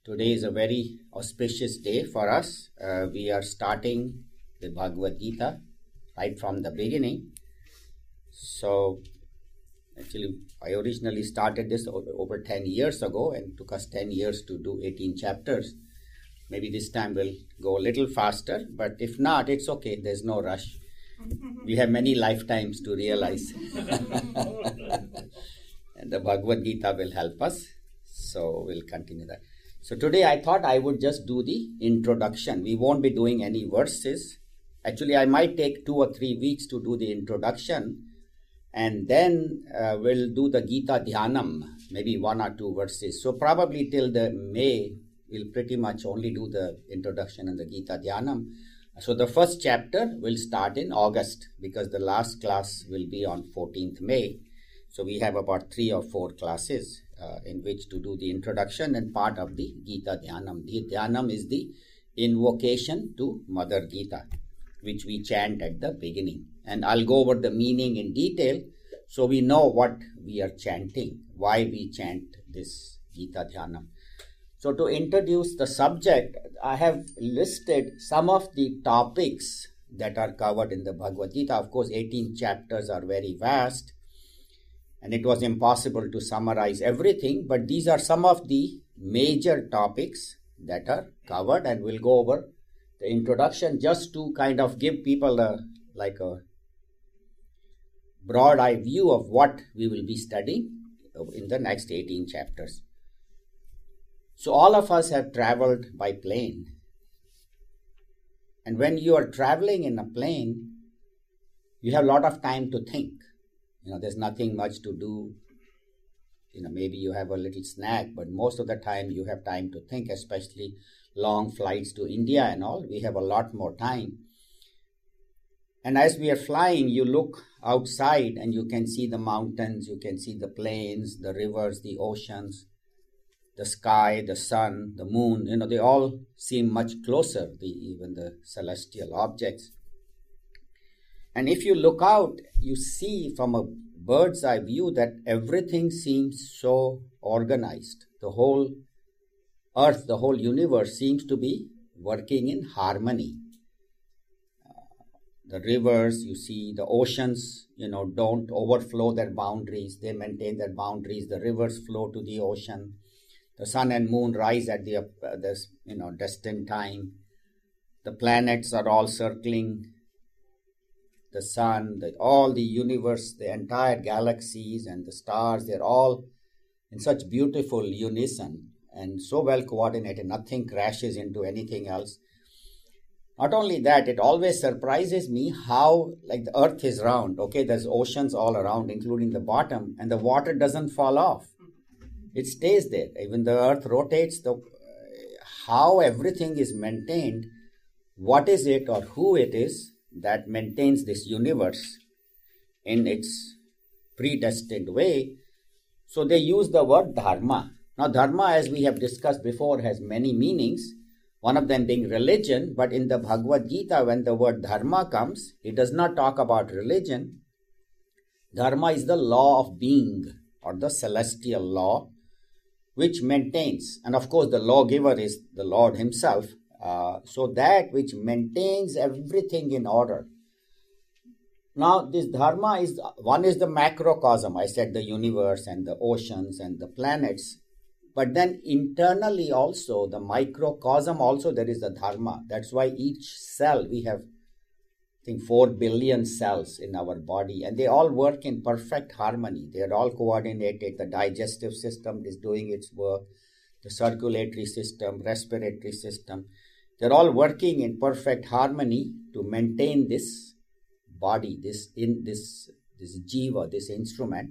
Today is a very auspicious day for us. We are starting the Bhagavad Gita right from the beginning. So, actually, I originally started this over 10 years ago and it took us 10 years to do 18 chapters. Maybe this time we'll go a little faster, but if not, it's okay. There's no rush. We have many lifetimes to realize. And the Bhagavad Gita will help us. So, we'll continue that. So today I thought I would just do the introduction. We won't be doing any verses. Actually, I might take 2 or 3 weeks to do the introduction, and then we'll do the Gita Dhyanam, maybe 1 or 2 verses. So probably till the May, we'll pretty much only do the introduction and the Gita Dhyanam. So the first chapter will start in August because the last class will be on 14th May. So we have about 3 or 4 classes in which to do the introduction and part of the Gita Dhyanam. The Dhyanam is the invocation to Mother Gita, which we chant at the beginning. And I'll go over the meaning in detail so we know what we are chanting, why we chant this Gita Dhyanam. So to introduce the subject, I have listed some of the topics that are covered in the Bhagavad Gita. Of course, 18 chapters are very vast, and it was impossible to summarize everything, but these are some of the major topics that are covered, and we'll go over the introduction just to kind of give people a broad eye view of what we will be studying in the next 18 chapters. So all of us have traveled by plane, and when you are traveling in a plane, you have a lot of time to think. There's nothing much to do. Maybe you have a little snack, but most of the time you have time to think, especially long flights to India and all. We have a lot more time. And as we are flying, you look outside and you can see the mountains, you can see the plains, the rivers, the oceans, the sky, the sun, the moon. They all seem much closer, even the celestial objects. And if you look out, you see from a bird's eye view that everything seems so organized. The whole earth, the whole universe seems to be working in harmony. The rivers, you see, the oceans, don't overflow their boundaries. They maintain their boundaries. The rivers flow to the ocean. The sun and moon rise at the destined time. The planets are all circling the sun, all the universe, the entire galaxies and the stars, they're all in such beautiful unison and so well coordinated. Nothing crashes into anything else. Not only that, it always surprises me how the earth is round. Okay, there's oceans all around, including the bottom, and the water doesn't fall off. It stays there. Even the earth rotates. How everything is maintained, what is it or who it is that maintains this universe in its predestined way. So they use the word dharma. Now dharma, as we have discussed before, has many meanings, one of them being religion, but in the Bhagavad Gita, when the word dharma comes, it does not talk about religion. Dharma is the law of being, or the celestial law, which maintains, and of course the lawgiver is the Lord himself, so that which maintains everything in order. Now this dharma is, one is the macrocosm, I said the universe and the oceans and the planets, but then internally also, the microcosm also there is the dharma. That's why each cell, we have I think 4 billion cells in our body, and they all work in perfect harmony. They are all coordinated. The digestive system is doing its work, the circulatory system, respiratory system. They're all working in perfect harmony to maintain this body, this jiva, this instrument.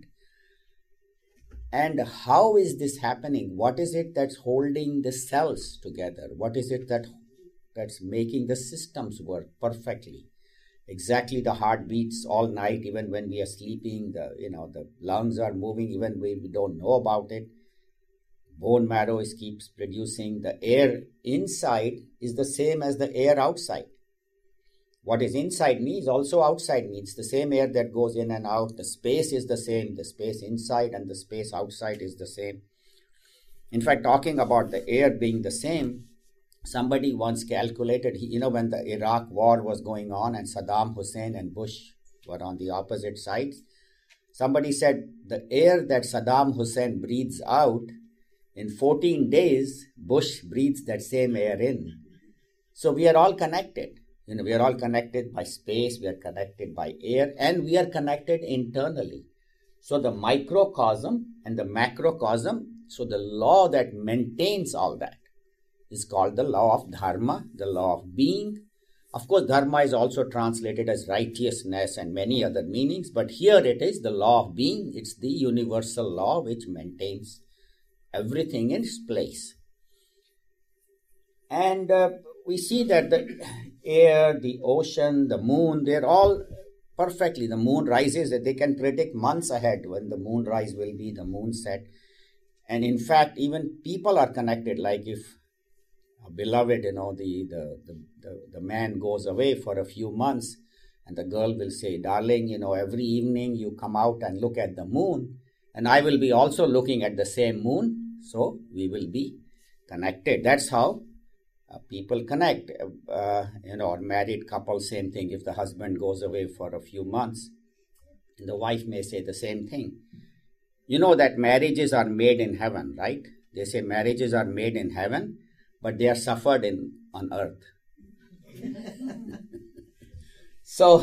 And how is this happening? What is it that's holding the cells together? What is it that's making the systems work perfectly? Exactly, the heart beats all night, even when we are sleeping. The lungs are moving, even when we don't know about it. Bone marrow keeps producing. The air inside is the same as the air outside. What is inside me is also outside me. It's the same air that goes in and out. The space is the same. The space inside and the space outside is the same. In fact, talking about the air being the same, somebody once calculated, when the Iraq war was going on and Saddam Hussein and Bush were on the opposite sides, somebody said the air that Saddam Hussein breathes out, in 14 days, Bush breathes that same air in. So we are all connected. We are all connected by space, we are connected by air, and we are connected internally. So the microcosm and the macrocosm, so the law that maintains all that is called the law of dharma, the law of being. Of course, dharma is also translated as righteousness and many other meanings, but here it is the law of being. It's the universal law which maintains everything in its place. And we see that the air, the ocean, the moon, they're all perfectly. The moon rises, they can predict months ahead when the moon rise will be, the moon set. And in fact, even people are connected. Like if a beloved, the man goes away for a few months, and the girl will say, darling, every evening you come out and look at the moon, and I will be also looking at the same moon, so we will be connected. That's how people connect. Or married couple, same thing. If the husband goes away for a few months, the wife may say the same thing. You know that marriages are made in heaven, right? They say marriages are made in heaven, but they are suffered on earth. So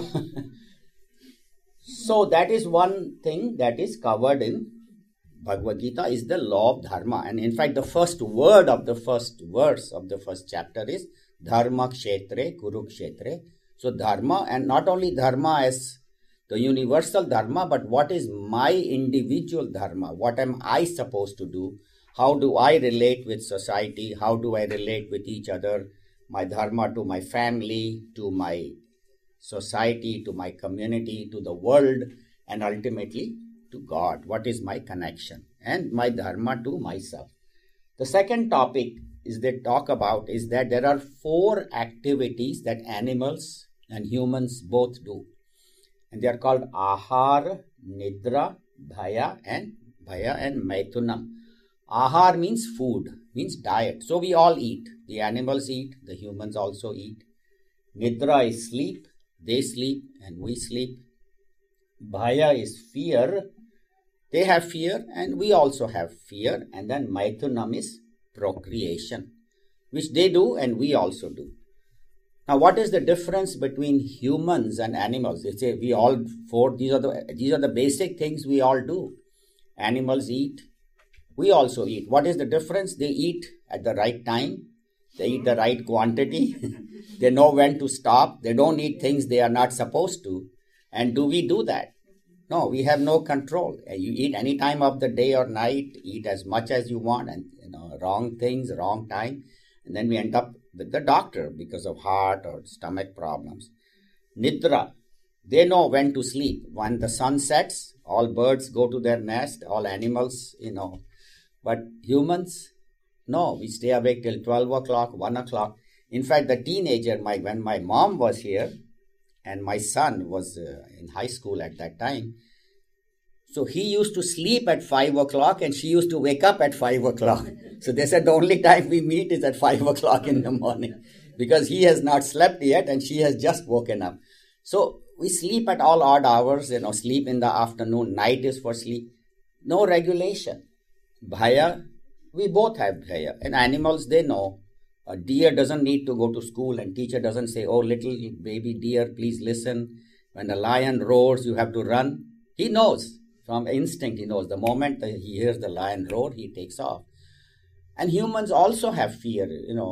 that is one thing that is covered in Bhagavad Gita, is the law of dharma. And in fact, the first word of the first verse of the first chapter is dharma kshetre kurukshetre. So dharma, and not only dharma as the universal dharma, but what is my individual dharma? What am I supposed to do? How do I relate with society? How do I relate with each other? My dharma to my family, to my society, to my community, to the world, and ultimately to God. What is my connection? And my dharma to myself. The second topic is they talk about is that there are 4 activities that animals and humans both do. And they are called ahar, nidra, bhaya and maitunam. Ahar means food, means diet. So we all eat. The animals eat, the humans also eat. Nidra is sleep. They sleep and we sleep. Bhaya is fear. They have fear and we also have fear. And then maitunam is procreation, which they do and we also do. Now, what is the difference between humans and animals? They say we all 4. These are the basic things we all do. Animals eat. We also eat. What is the difference? They eat at the right time. They eat the right quantity. They know when to stop. They don't eat things they are not supposed to. And do we do that? No, we have no control. You eat any time of the day or night. Eat as much as you want, and wrong things, wrong time, and then we end up with the doctor because of heart or stomach problems. Nidra, they know when to sleep. When the sun sets, all birds go to their nest, all animals, But humans, no, we stay awake till 12 o'clock, 1 o'clock. In fact, the teenager, when my mom was here and my son was in high school at that time, so he used to sleep at 5 o'clock and she used to wake up at 5 o'clock. So they said the only time we meet is at 5 o'clock in the morning because he has not slept yet and she has just woken up. So we sleep at all odd hours, sleep in the afternoon, night is for sleep. No regulation. Bhaya, we both have bhaya. And animals, they know. A deer doesn't need to go to school and teacher doesn't say, oh, little baby deer, please listen. When the lion roars, you have to run. He knows. From instinct, he knows. The moment that he hears the lion roar, he takes off. And humans also have fear,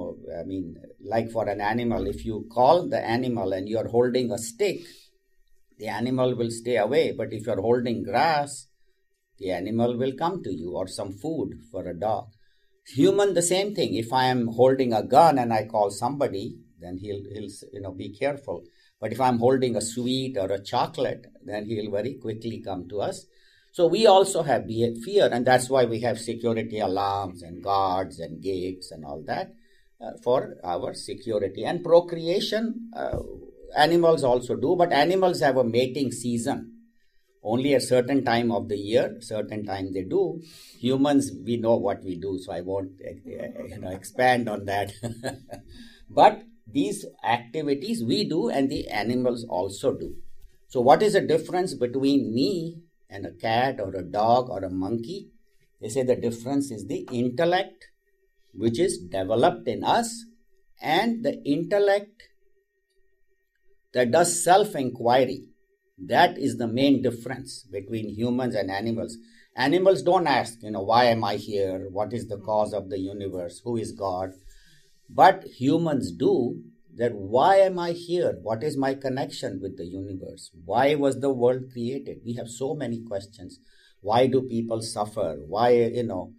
like for an animal, if you call the animal and you're holding a stick, the animal will stay away. But if you're holding grass, the animal will come to you, or some food for a dog. Human, the same thing. If I am holding a gun and I call somebody, then he'll be careful. But if I'm holding a sweet or a chocolate, then he'll very quickly come to us. So we also have fear, and that's why we have security alarms and guards and gates and all that for our security. And procreation, animals also do, but animals have a mating season. only a certain time of the year, certain time they do. Humans, we know what we do, so I won't expand on that. But these activities we do and the animals also do. So what is the difference between me and a cat or a dog or a monkey? They say the difference is the intellect which is developed in us, and the intellect that does self-inquiry. That is the main difference between humans and animals. Animals don't ask, why am I here? What is the cause of the universe? Who is God? But humans do. That why am I here? What is my connection with the universe? Why was the world created? We have so many questions. Why do people suffer? Why,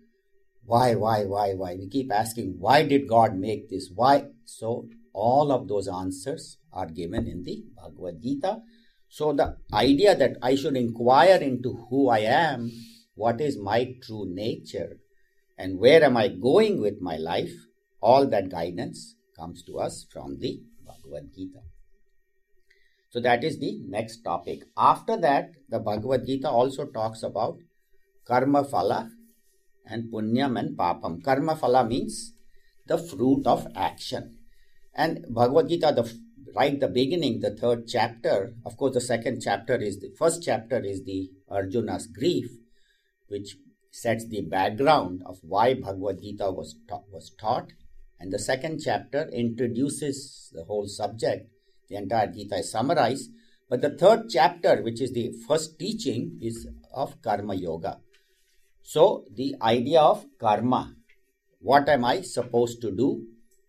why? We keep asking, why did God make this? Why? So all of those answers are given in the Bhagavad Gita. So the idea that I should inquire into who I am, what is my true nature, and where am I going with my life, all that guidance comes to us from the Bhagavad Gita. So that is the next topic. After that, the Bhagavad Gita also talks about karma phala and punyam and papam. Karma phala means the fruit of action. And Bhagavad Gita, right the beginning, the third chapter, of course the first chapter is the Arjuna's grief, which sets the background of why Bhagavad Gita was taught. And the second chapter introduces the whole subject. The entire Gita is summarized. But the third chapter, which is the first teaching, is of Karma Yoga. So the idea of karma, what am I supposed to do?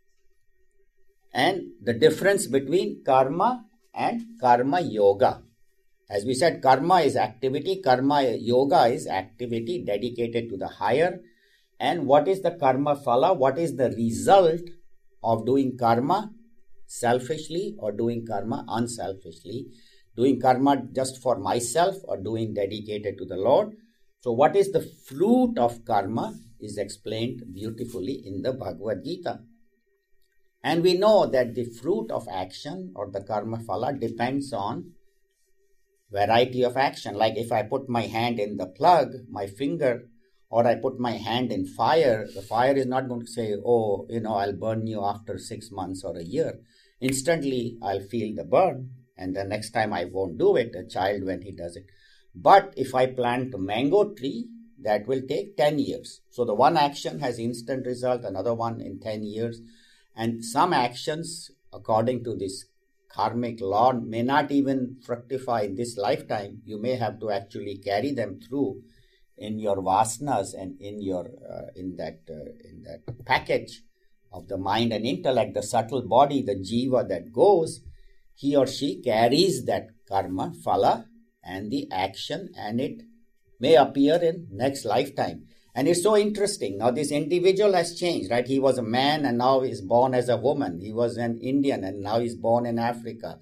And the difference between karma and karma yoga. As we said, karma is activity, karma yoga is activity dedicated to the higher. And what is the karma phala? What is the result of doing karma selfishly or doing karma unselfishly? Doing karma just for myself or doing dedicated to the Lord? So what is the fruit of karma is explained beautifully in the Bhagavad Gita. And we know that the fruit of action or the karma phala depends on variety of action. Like if I put my hand in the plug, my finger, or I put my hand in fire, the fire is not going to say, I'll burn you after 6 months or a year. Instantly, I'll feel the burn, and the next time I won't do it, a child when he does it. But if I plant a mango tree, that will take 10 years. So the one action has instant result, another one in 10 years. And some actions, according to this karmic law, may not even fructify in this lifetime. You may have to actually carry them through in your vasanas and in your in that package of the mind and intellect, the subtle body, the jiva that goes, he or she carries that karma phala and the action, and it may appear in next lifetime. And it's so interesting. Now this individual has changed, right? He was a man and now he's born as a woman. He was an Indian and now he's born in Africa.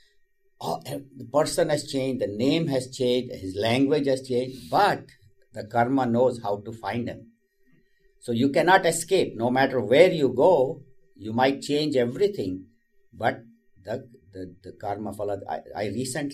The person has changed, the name has changed, his language has changed, but the karma knows how to find him. So you cannot escape. No matter where you go, you might change everything, but the karma phala. I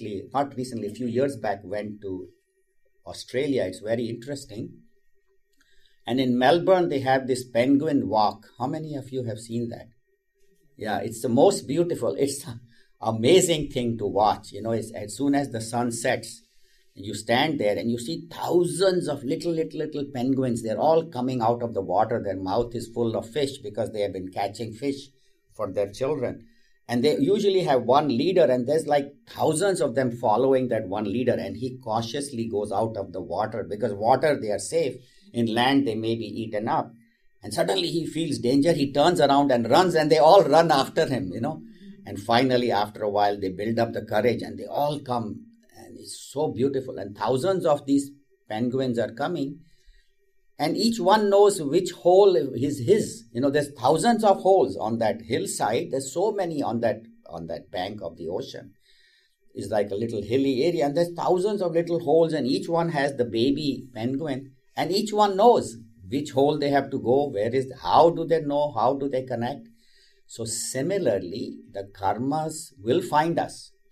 a few years back went to Australia. It's very interesting. And in Melbourne, they have this penguin walk. How many of you have seen that? Yeah, it's the most beautiful. It's an amazing thing to watch. It's, as soon as the sun sets, you stand there and you see thousands of little penguins. They're all coming out of the water. Their mouth is full of fish because they have been catching fish for their children. And they usually have one leader, and there's like thousands of them following that one leader. And he cautiously goes out of the water because water, they are safe. In land, they may be eaten up. And suddenly he feels danger. He turns around and runs, and they all run after him, And finally, after a while, they build up the courage and they all come. And it's so beautiful. And thousands of these penguins are coming. And each one knows which hole is his. There's thousands of holes on that hillside. There's so many on that bank of the ocean. It's like a little hilly area. And there's thousands of little holes, and each one has the baby penguin. And each one knows which hole they have to go, how do they know, how do they connect. So similarly, the karmas will find us.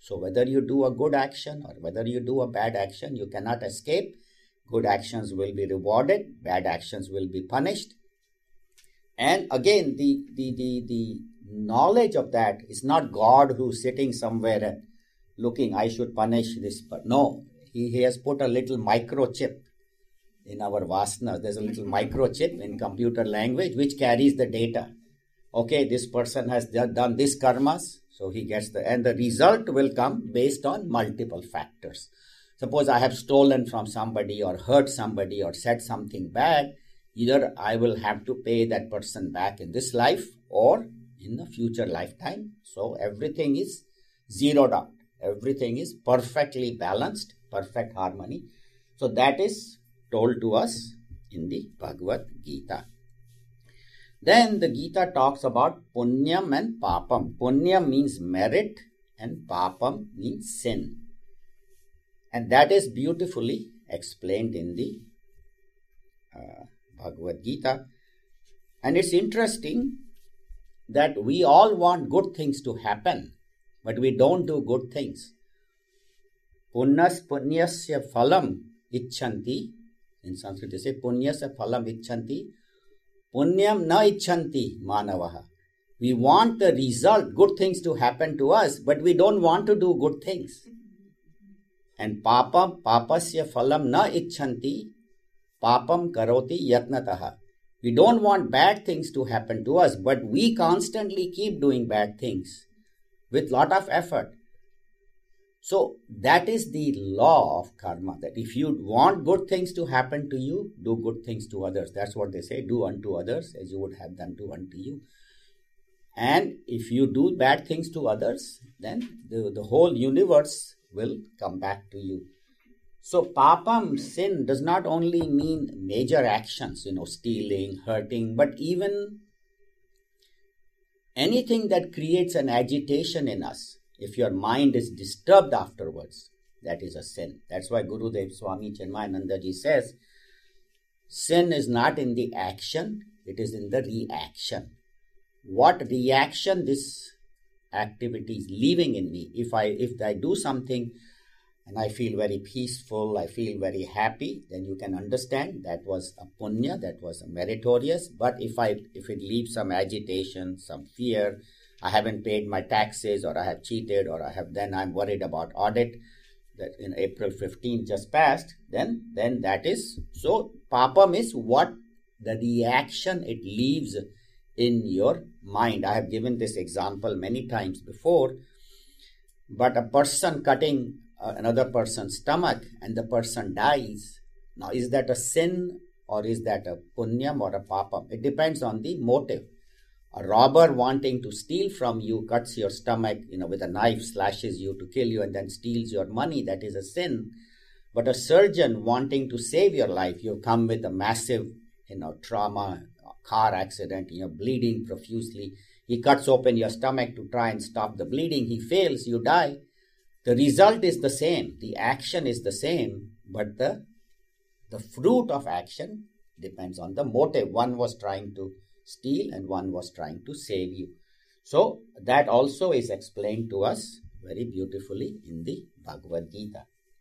So whether you do a good action or whether you do a bad action, you cannot escape. Good actions will be rewarded, bad actions will be punished. And again, the knowledge of that is not God who's sitting somewhere and looking, I should punish this. But no, he has put a little microchip in our vasanas. There's a little microchip in computer language which carries the data. Okay, this person has done this karmas, so he gets and the result will come based on multiple factors. Suppose I have stolen from somebody or hurt somebody or said something bad, either I will have to pay that person back in this life or in the future lifetime. So everything is zeroed out. Everything is perfectly balanced, perfect harmony. So that is told to us in the Bhagavad Gita. Then the Gita talks about punyam and papam. Punyam means merit and papam means sin. And that is beautifully explained in the Bhagavad Gita. And it's interesting that we all want good things to happen, but we don't do good things. Punyasya phalam icchanti. In Sanskrit they say punyasya phalam icchanti. Punyam na icchanti manavaha. We want the result, good things to happen to us, but we don't want to do good things. And papasya phalam na icchanti papam karoti yatnataha. We don't want bad things to happen to us, but we constantly keep doing bad things with lot of effort. So that is the law of karma, that if you want good things to happen to you, do good things to others. That's what they say, do unto others as you would have them do unto you. And if you do bad things to others, then the whole universe will come back to you. So papam, sin, does not only mean major actions, stealing, hurting, but even anything that creates an agitation in us. If your mind is disturbed afterwards, that is a sin. That's why Gurudev Swami Chinmayanandaji says, sin is not in the action, it is in the reaction. What reaction this activity is leaving in me? If I do something and I feel very peaceful, I feel very happy, then you can understand that was a punya, that was a meritorious. But if it leaves some agitation, some fear, I haven't paid my taxes, or I have cheated, or then I'm worried about audit that in April 15 just passed, then that is, so papam is what the reaction it leaves in your mind. I have given this example many times before, but a person cutting another person's stomach and the person dies, now is that a sin or is that a punyam or a papam? It depends on the motive. A robber wanting to steal from you cuts your stomach, with a knife, slashes you to kill you and then steals your money. That is a sin. But a surgeon wanting to save your life, you come with a massive, trauma, car accident, bleeding profusely. He cuts open your stomach to try and stop the bleeding. He fails, you die. The result is the same. The action is the same, but the fruit of action depends on the motive. One was trying to steal and one was trying to save you. So that also is explained to us very beautifully in the Bhagavad Gita.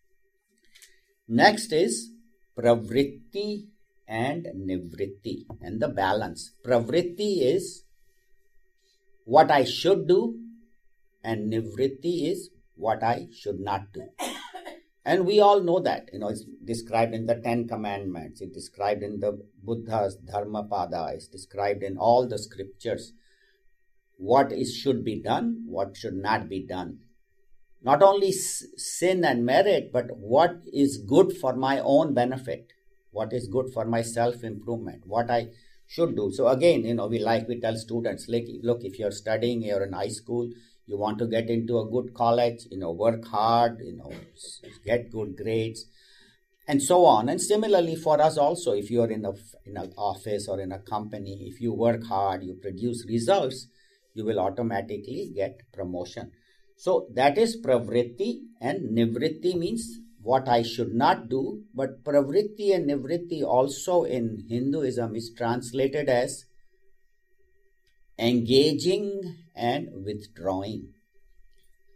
Next is pravritti and nivritti, and the balance. Pravritti is what I should do and nivritti is what I should not do. And we all know that, it's described in the 10 Commandments, it's described in the Buddha's Dharmapada, it's described in all the scriptures. What should be done, what should not be done. Not only sin and merit, but what is good for my own benefit, what is good for my self-improvement, what I should do. So again, we tell students, look, if you're studying, you're in high school, you want to get into a good college, work hard, get good grades, and so on. And similarly for us also, if you're in an office or in a company, if you work hard, you produce results, you will automatically get promotion. So that is pravritti, and nivritti means what I should not do. But pravritti and nivritti also in Hinduism is translated as engaging and withdrawing.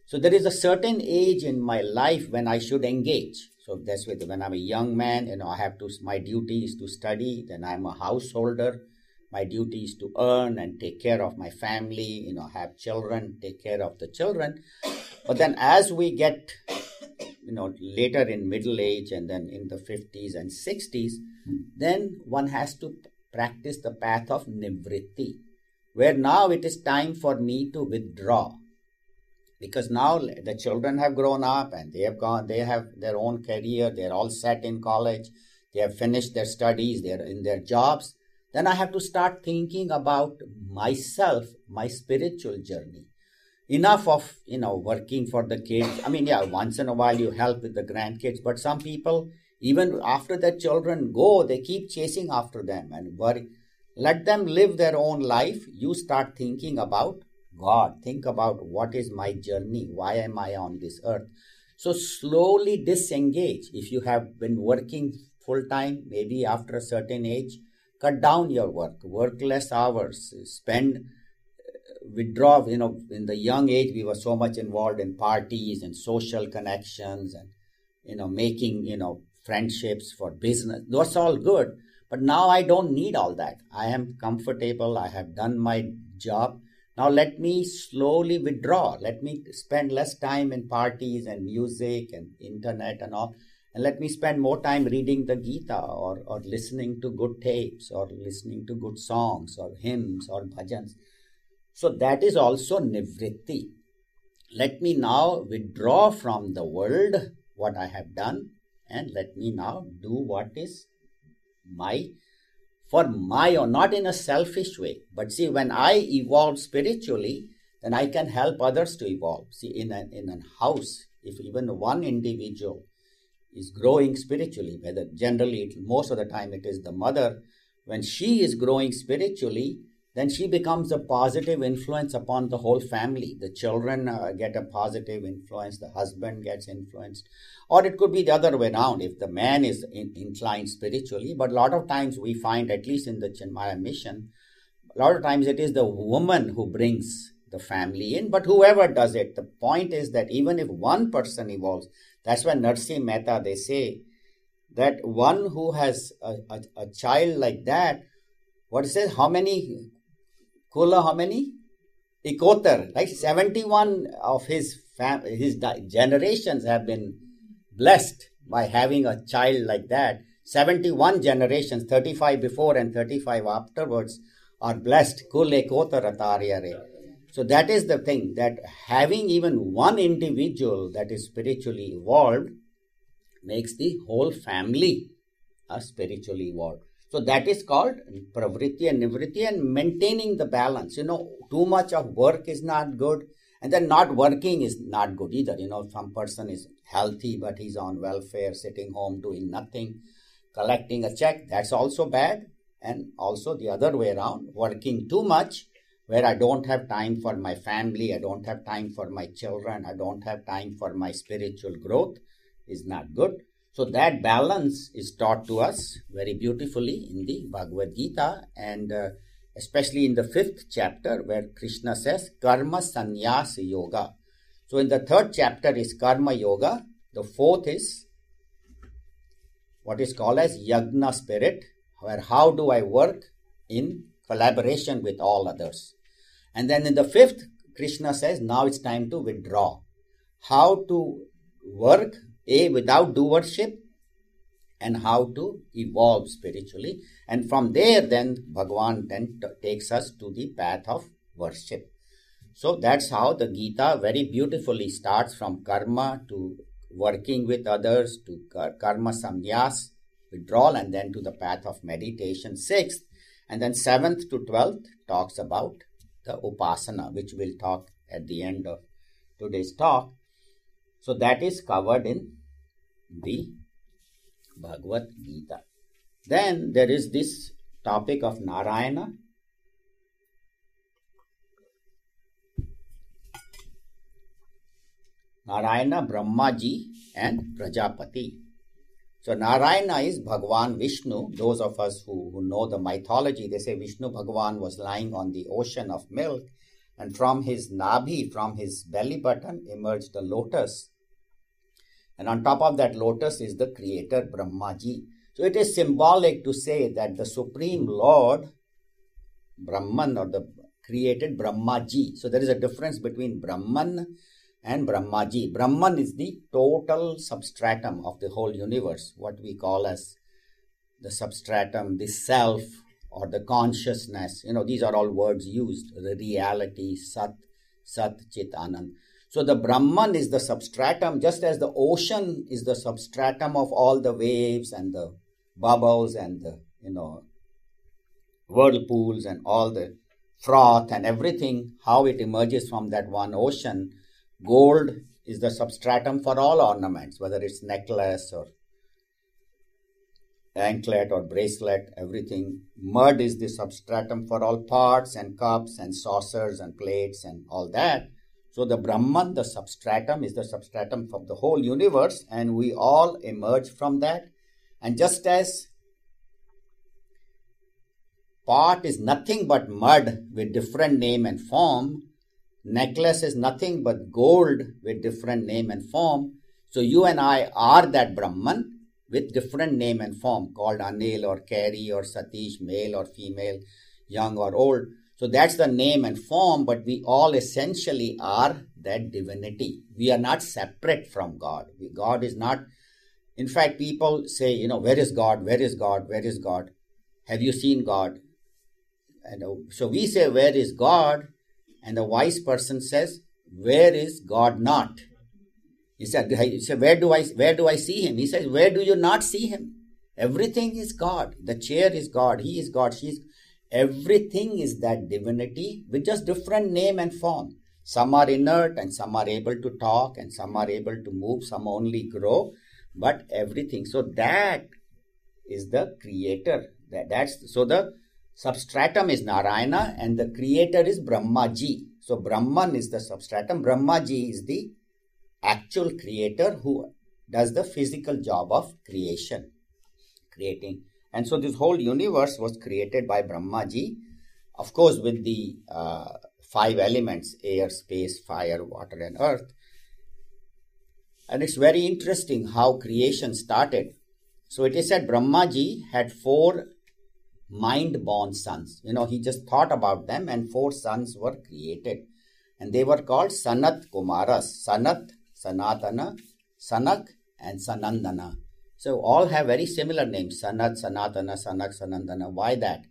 So there is a certain age in my life when I should engage. So that's when I'm a young man, my duty is to study. Then I'm a householder. My duty is to earn and take care of my family, have children, take care of the children. But then as we get, later in middle age and then in the 50s and 60s, then one has to practice the path of nivritti, where now it is time for me to withdraw. Because now the children have grown up and they have their own career, they're all set in college, they have finished their studies, they're in their jobs. Then I have to start thinking about myself, my spiritual journey. Enough of, working for the kids. Once in a while you help with the grandkids, but some people, even after their children go, they keep chasing after them and worry. Let them live their own life. You start thinking about God. Think about what is my journey? Why am I on this earth? So slowly disengage. If you have been working full time, maybe after a certain age, cut down your work less hours, withdraw. In the young age, we were so much involved in parties and social connections and, making, friendships for business. That's all good. But now I don't need all that. I am comfortable. I have done my job. Now let me slowly withdraw. Let me spend less time in parties and music and internet and all. And let me spend more time reading the Gita or listening to good tapes or listening to good songs or hymns or bhajans. So that is also nivritti. Let me now withdraw from the world what I have done, and let me now do what is for my own, not in a selfish way. But see, when I evolve spiritually, then I can help others to evolve. See, in a house, if even one individual is growing spiritually, whether generally, most of the time it is the mother, when she is growing spiritually, then she becomes a positive influence upon the whole family. The children get a positive influence, the husband gets influenced. Or it could be the other way around, if the man is inclined spiritually. But a lot of times we find, at least in the Chinmaya mission, a lot of times it is the woman who brings the family in. But whoever does it, the point is that even if one person evolves, that's why Narsimha Mehta, they say that one who has a child like that, what it says, how many? Kula, how many? Ikotar, right? 71 of his generations have been blessed by having a child like that. 71 generations, 35 before and 35 afterwards, are blessed. Kul ekotar ataryare. So that is the thing, that having even one individual that is spiritually evolved makes the whole family spiritually evolved. So that is called pravritti and nivritti, and maintaining the balance. Too much of work is not good, and then not working is not good either. Some person is healthy, but he's on welfare, sitting home, doing nothing, collecting a check. That's also bad. And also the other way around, working too much, where I don't have time for my family, I don't have time for my children, I don't have time for my spiritual growth, is not good. So that balance is taught to us very beautifully in the Bhagavad Gita, and especially in the 5th chapter, where Krishna says Karma Sannyas Yoga. So in the 3rd chapter is Karma Yoga. The 4th is what is called as Yagna Spirit, where how do I work in collaboration with all others. And then in the 5th, Krishna says now it's time to withdraw. How to work without doership, and how to evolve spiritually. And from there then Bhagavan then takes us to the path of worship. So that's how the Gita very beautifully starts, from karma to working with others, to karma samnyas, withdrawal, and then to the path of meditation, 6th. And then 7th to 12th talks about the upasana, which we'll talk at the end of today's talk. So that is covered in the Bhagavad Gita. Then there is this topic of Narayana. Narayana, Brahmaji and Prajapati. So Narayana is Bhagavan Vishnu. Those of us who know the mythology, they say Vishnu Bhagavan was lying on the ocean of milk, And from his nabhi, from his belly button, emerged the lotus. And on top of that lotus is the creator Brahmaji. So it is symbolic to say that the Supreme Lord, Brahman, or the created Brahmaji. So there is a difference between Brahman and Brahmaji. Brahman is the total substratum of the whole universe, what we call as the substratum, the self, or the consciousness. These are all words used. The reality, Sat, Chit, Anand. So the Brahman is the substratum, just as the ocean is the substratum of all the waves and the bubbles and the, whirlpools and all the froth and everything, how it emerges from that one ocean. Gold is the substratum for all ornaments, whether it's necklace or anklet or bracelet, everything. Mud is the substratum for all pots and cups and saucers and plates and all that. So the Brahman, the substratum, is the substratum of the whole universe, and we all emerge from that. And just as pot is nothing but mud with different name and form, necklace is nothing but gold with different name and form. So you and I are that Brahman with different name and form, called Anil or Kari or Satish, male or female, young or old. So that's the name and form, but we all essentially are that divinity. We are not separate from God. God is not. In fact, people say, where is God? Where is God? Where is God? Have you seen God? And so we say, where is God? And the wise person says, where is God not? He said, where do I see him? He says, where do you not see him? Everything is God. The chair is God. He is God. Everything is that divinity with just different name and form. Some are inert and some are able to talk and some are able to move, some only grow, but everything. So that is the creator. So the substratum is Narayana and the creator is Brahmaji. So Brahman is the substratum. Brahmaji is the actual creator who does the physical job of creating. And so this whole universe was created by Brahmaji, of course, with the 5 elements: air, space, fire, water, and earth. And it's very interesting how creation started. So it is said Brahmaji had 4 mind-born sons. He just thought about them and 4 sons were created. And they were called Sanat Kumaras. Sanat, Sanatana, Sanak, and Sanandana. So all have very similar names: Sanat, Sanatana, Sanak, Sanandana. Why that?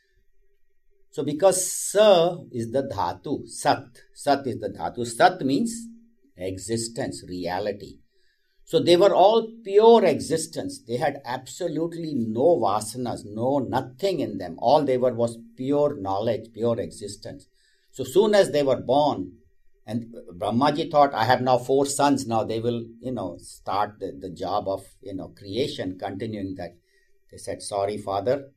So because Sa is the Dhatu, Sat. Sat is the Dhatu. Sat means existence, reality. So they were all pure existence. They had absolutely no vasanas, nothing in them. All they were was pure knowledge, pure existence. So soon as they were born, and Brahmaji thought, I have now 4 sons. Now they will, start the job of, creation, continuing that. They said, sorry, Father,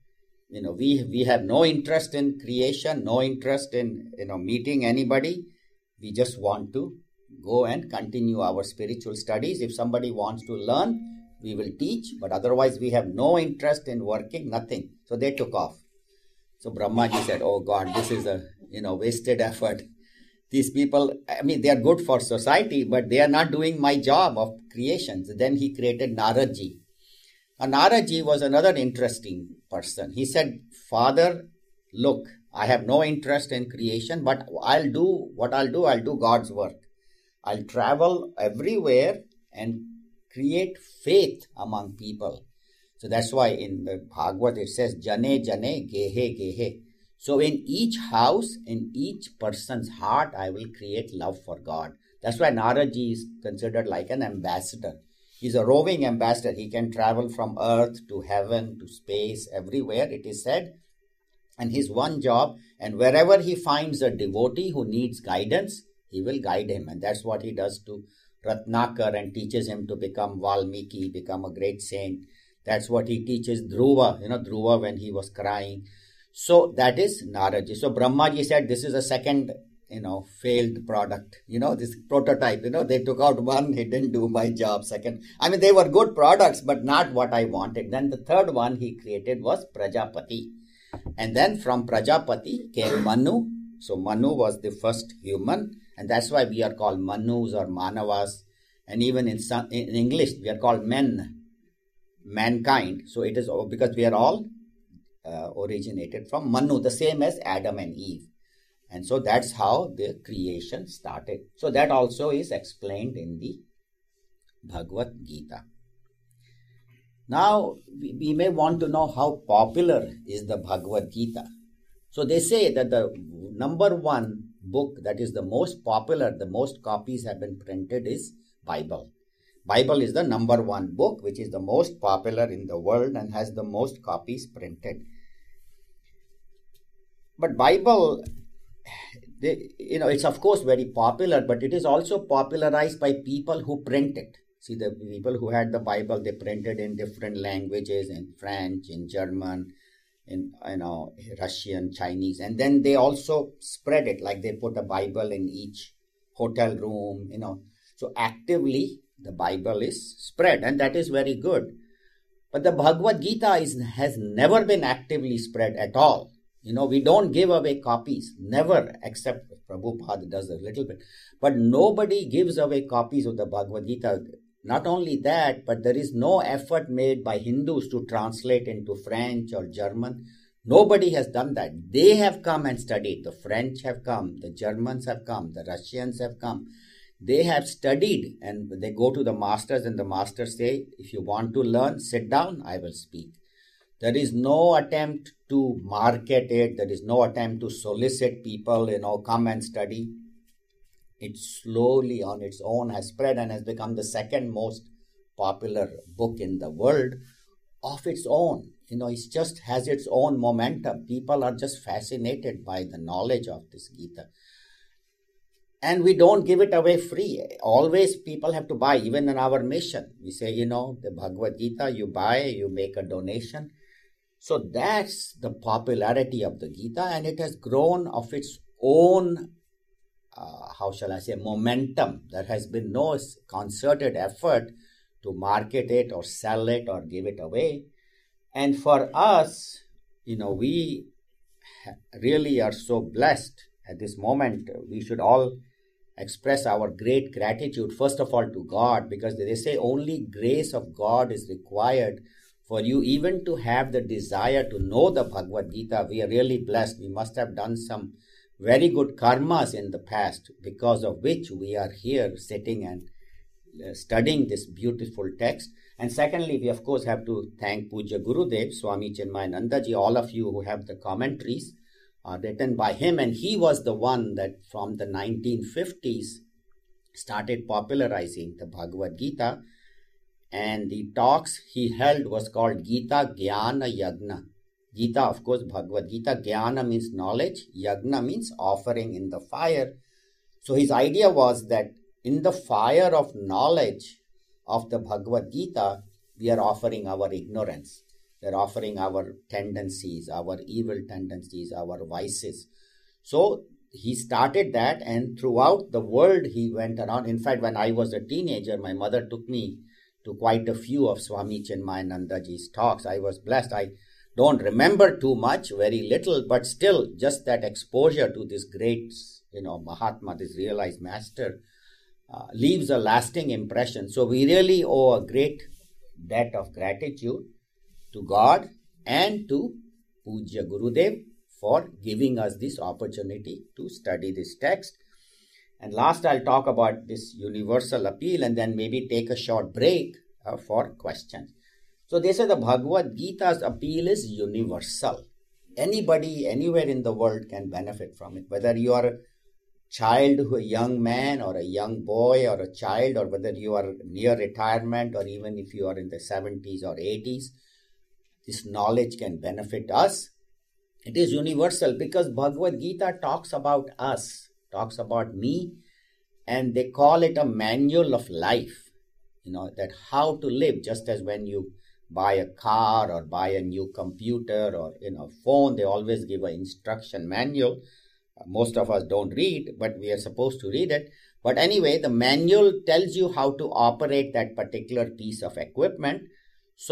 we have no interest in creation, no interest in, meeting anybody. We just want to go and continue our spiritual studies. If somebody wants to learn, we will teach. But otherwise, we have no interest in working, nothing. So they took off. So Brahmaji said, oh God, this is a, wasted effort. These people, they are good for society, but they are not doing my job of creation. So then he created Naradji. And Naradji was another interesting person. He said, Father, look, I have no interest in creation, but I'll do God's work. I'll travel everywhere and create faith among people. So that's why in the Bhagavad it says, Jane, Jane, Gehe, Gehe. So in each house, in each person's heart, I will create love for God. That's why Naradji is considered like an ambassador. He's a roving ambassador. He can travel from earth to heaven to space, everywhere, it is said. And his one job, and wherever he finds a devotee who needs guidance, he will guide him. And that's what he does to Ratnakar and teaches him to become Valmiki, become a great saint. That's what he teaches Dhruva, Dhruva when he was crying. So that is Naradji. So Brahmaji said, this is a second, failed product. This prototype, they took out one, he didn't do my job. Second, they were good products, but not what I wanted. Then the third one he created was Prajapati. And then from Prajapati came Manu. So Manu was the first human, and that's why we are called Manus or Manavas. And even in English, we are called men, mankind. So it is because we are all originated from Manu, the same as Adam and Eve. And so that's how the creation started. So that also is explained in the Bhagavad Gita. Now, we may want to know how popular is the Bhagavad Gita. So they say that the number one book that is the most popular, the most copies have been printed is Bible. Bible is the number one book which is the most popular in the world and has the most copies printed. But Bible, it's of course very popular, but it is also popularized by people who print it. See, the people who had the Bible, they printed in different languages, in French, in German, in Russian, Chinese, and then they also spread it, like they put a Bible in each hotel room, So actively, the Bible is spread, and that is very good. But the Bhagavad Gita has never been actively spread at all. We don't give away copies, never, except Prabhupada does a little bit. But nobody gives away copies of the Bhagavad Gita. Not only that, but there is no effort made by Hindus to translate into French or German. Nobody has done that. They have come and studied. The French have come, the Germans have come, the Russians have come. They have studied and they go to the masters and the masters say, if you want to learn, sit down, I will speak. There is no attempt to market it. There is no attempt to solicit people, come and study. It slowly on its own has spread and has become the second most popular book in the world of its own. It just has its own momentum. People are just fascinated by the knowledge of this Gita. And we don't give it away free. Always people have to buy, even in our mission. We say, the Bhagavad Gita, you buy, you make a donation. So that's the popularity of the Gita, and it has grown of its own momentum. There has been no concerted effort to market it or sell it or give it away. And for us, we really are so blessed at this moment. We should all express our great gratitude, first of all, to God, because they say only grace of God is required for you even to have the desire to know the Bhagavad Gita. We are really blessed. We must have done some very good karmas in the past, because of which we are here sitting and studying this beautiful text. And secondly, we of course have to thank Puja Gurudev, Swami Chinmayananda ji. All of you who have the commentaries are written by him, and he was the one that from the 1950s started popularizing the Bhagavad Gita. And the talks he held was called Gita Jnana Yagna. Gita, of course, Bhagavad Gita. Jnana means knowledge. Yagna means offering in the fire. So his idea was that in the fire of knowledge of the Bhagavad Gita, we are offering our ignorance. We are offering our tendencies, our evil tendencies, our vices. So he started that, and throughout the world he went around. In fact, when I was a teenager, my mother took me to quite a few of Swami Chinmayananda ji's talks. I was blessed. I don't remember too much, very little, but still just that exposure to this great, Mahatma, this realized master, leaves a lasting impression. So we really owe a great debt of gratitude to God and to Puja Gurudev for giving us this opportunity to study this text. And last, I'll talk about this universal appeal and then maybe take a short break for questions. So they say the Bhagavad Gita's appeal is universal. Anybody, anywhere in the world can benefit from it. Whether you are a child, a young man or a young boy or a child, or whether you are near retirement or even if you are in the 70s or 80s, this knowledge can benefit us. It is universal because Bhagavad Gita talks about us, talks about me, and they call it a manual of life, that how to live. Just as when you buy a car or buy a new computer or phone, they always give an instruction manual. Most of us don't read, but we are supposed to read it. But anyway, the manual tells you how to operate that particular piece of equipment. So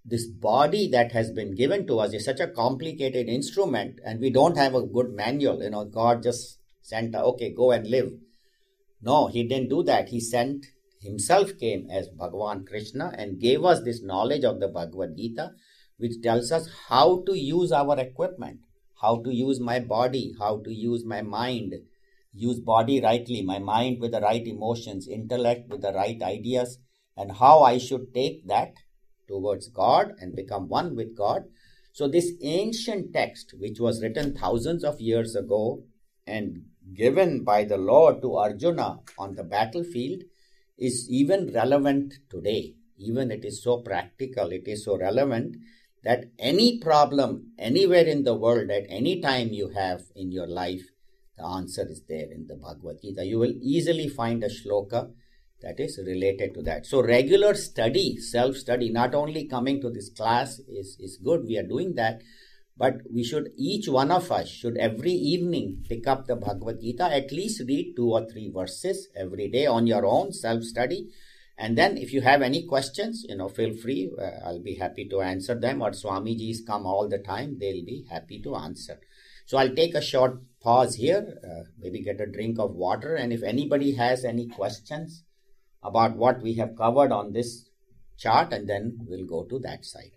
this body that has been given to us is such a complicated instrument, and we don't have a good manual. God just sent, okay, go and live. No, he didn't do that. He sent himself, came as Bhagavan Krishna and gave us this knowledge of the Bhagavad Gita, which tells us how to use our equipment, how to use my body, how to use my mind, use body rightly, my mind with the right emotions, intellect with the right ideas, and how I should take that towards God and become one with God. So this ancient text, which was written thousands of years ago and given by the Lord to Arjuna on the battlefield, is even relevant today. Even it is so practical, it is so relevant that any problem anywhere in the world at any time you have in your life, the answer is there in the Bhagavad Gita. You will easily find a shloka that is related to that. So regular study, self-study, not only coming to this class is good, we are doing that, but we should, each one of us should every evening pick up the Bhagavad Gita, at least read 2 or 3 verses every day on your own, self-study. And then if you have any questions, feel free. I'll be happy to answer them. Or Swamiji's come all the time. They'll be happy to answer. So I'll take a short pause here, maybe get a drink of water. And if anybody has any questions about what we have covered on this chart, and then we'll go to that side.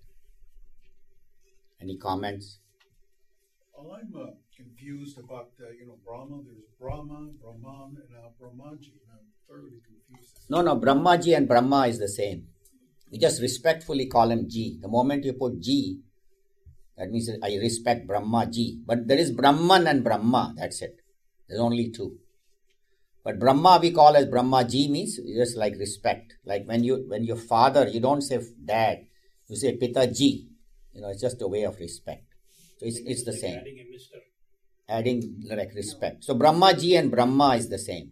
Any comments? Well, I'm confused about, Brahma. There's Brahma, Brahman, and Brahmaji. And I'm thoroughly confused. No, Brahmaji and Brahma is the same. We just respectfully call him Ji. The moment you put Ji, that means I respect Brahmaji. But there is Brahman and Brahma, that's it. There's only 2. But Brahma we call as Brahmaji, means just like respect. Like when your father, you don't say dad, you say Pitaji. It's just a way of respect. So it's the same. Adding a mister. Adding like respect. So Brahmaji and Brahma is the same.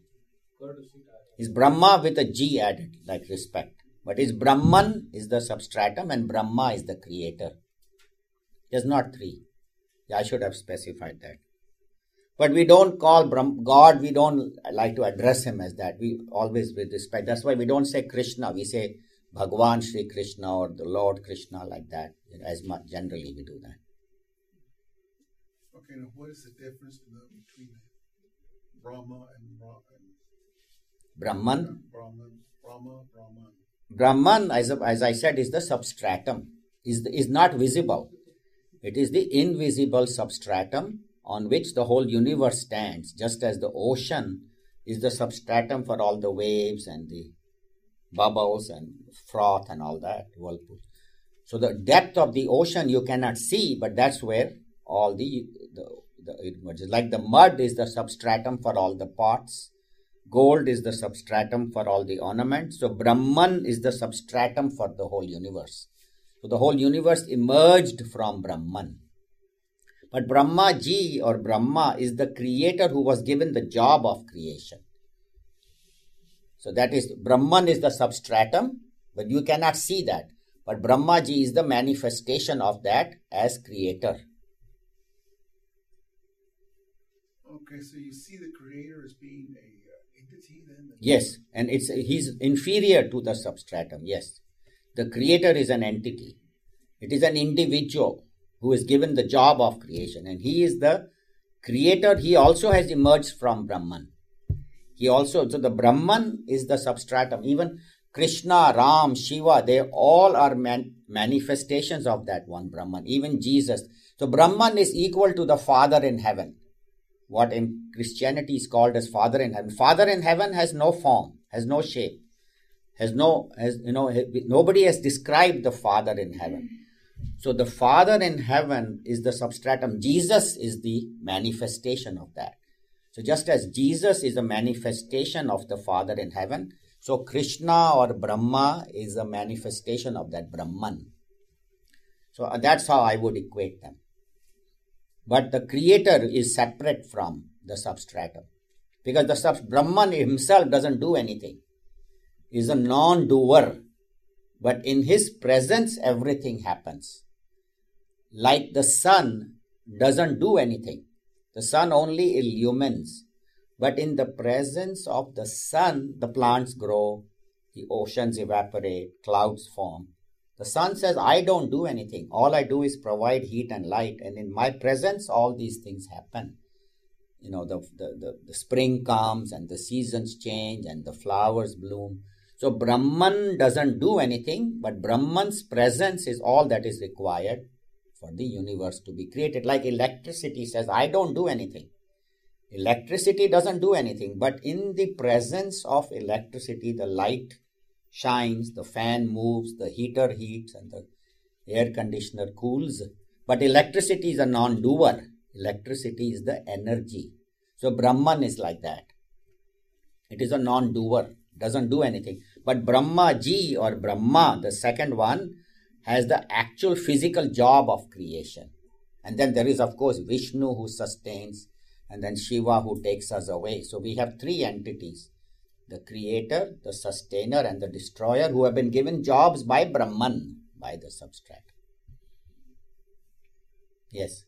Is Brahma with a G added, like respect. But is Brahman is the substratum and Brahma is the creator. There's not 3. Yeah, I should have specified that. But we don't call God, we don't like to address him as that. We always with respect. That's why we don't say Krishna. We say Bhagavan Sri Krishna or the Lord Krishna, like that. As much generally we do that. Okay, now what is the difference between Brahma and Brahman? Brahman. Brahman, as I said, is the substratum. Is not visible. It is the invisible substratum on which the whole universe stands, just as the ocean is the substratum for all the waves and the bubbles and froth and all that, whirlpool. So the depth of the ocean you cannot see, but that's where all the it emerges. Like the mud is the substratum for all the pots, gold is the substratum for all the ornaments. So Brahman is the substratum for the whole universe. So the whole universe emerged from Brahman. But Brahmaji or Brahma is the creator who was given the job of creation. So that is, Brahman is the substratum, but you cannot see that. But Brahmaji is the manifestation of that as creator. Okay, so you see the creator as being a entity then? Yes, and he's inferior to the substratum, yes. The creator is an entity. It is an individual who is given the job of creation, and he is the creator. He also has emerged from Brahman. So the Brahman is the substratum. Even Krishna, Ram, Shiva, they all are manifestations of that one Brahman. Even Jesus. So Brahman is equal to the Father in heaven. What in Christianity is called as Father in heaven. Father in heaven has no form, has no shape, nobody has described the Father in heaven. So the Father in heaven is the substratum. Jesus is the manifestation of that. So just as Jesus is a manifestation of the Father in heaven, so Krishna or Brahma is a manifestation of that Brahman. So that's how I would equate them. But the creator is separate from the substratum. Because the Brahman himself doesn't do anything. He's a non-doer. But in his presence, everything happens. Like the sun doesn't do anything. The sun only illumines. But in the presence of the sun, the plants grow, the oceans evaporate, clouds form. The sun says, I don't do anything. All I do is provide heat and light. And in my presence, all these things happen. The spring comes and the seasons change and the flowers bloom. So Brahman doesn't do anything, but Brahman's presence is all that is required for the universe to be created. Like electricity says, I don't do anything. Electricity doesn't do anything, but in the presence of electricity, the light shines, the fan moves, the heater heats, and the air conditioner cools. But electricity is a non-doer. Electricity is the energy. So Brahman is like that. It is a non-doer, doesn't do anything. But Brahmaji or Brahma, the second one, has the actual physical job of creation. And then there is, of course, Vishnu who sustains, and then Shiva who takes us away. So we have three entities: the creator, the sustainer, and the destroyer, who have been given jobs by Brahman, by the substratum. Yes.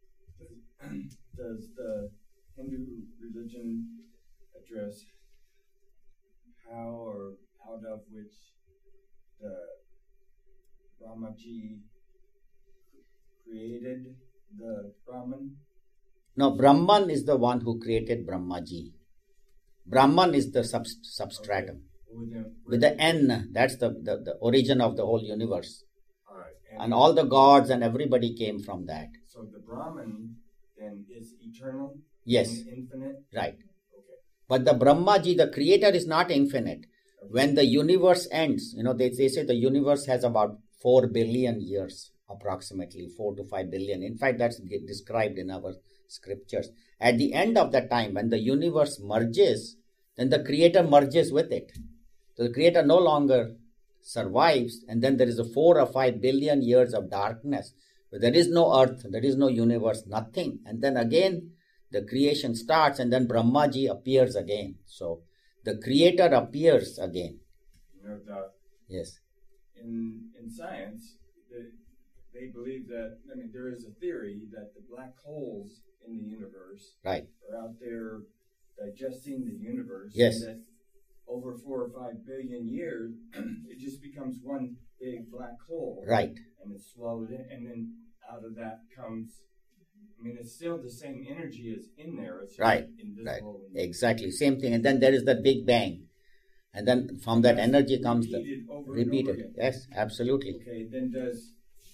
Does the Hindu religion address how or out of which the Brahmaji created the Brahman? No, Brahman is the one who created Brahmaji. Brahman is the substratum. Okay. With the N, that's the origin of the whole universe. All right. And all the gods and everybody came from that. So the Brahman then is eternal? Yes. And infinite? Right. Okay. But the Brahmaji, the creator, is not infinite. Okay. When the universe ends, they say the universe has about 4 billion years, approximately 4 to 5 billion. In fact, that's described in our scriptures. At the end of that time, when the universe merges, then the creator merges with it. So the creator no longer survives, and then there is a 4 or 5 billion years of darkness, where there is no earth, there is no universe, nothing. And then again, the creation starts, and then Brahmaji appears again. So the creator appears again. Yes. In science, they believe that, there is a theory that the black holes in the universe Right. are out there digesting the universe. Yes. And that over 4 or 5 billion years, it just becomes one big black hole. Right. And it's swallowed in, and then out of that comes, it's still the same energy as in there. It's just Right. invisible. Right. Exactly. Same thing. And then there is the Big Bang. And then from that energy comes the repeated over and over repeated. again. Yes, absolutely. Okay, then does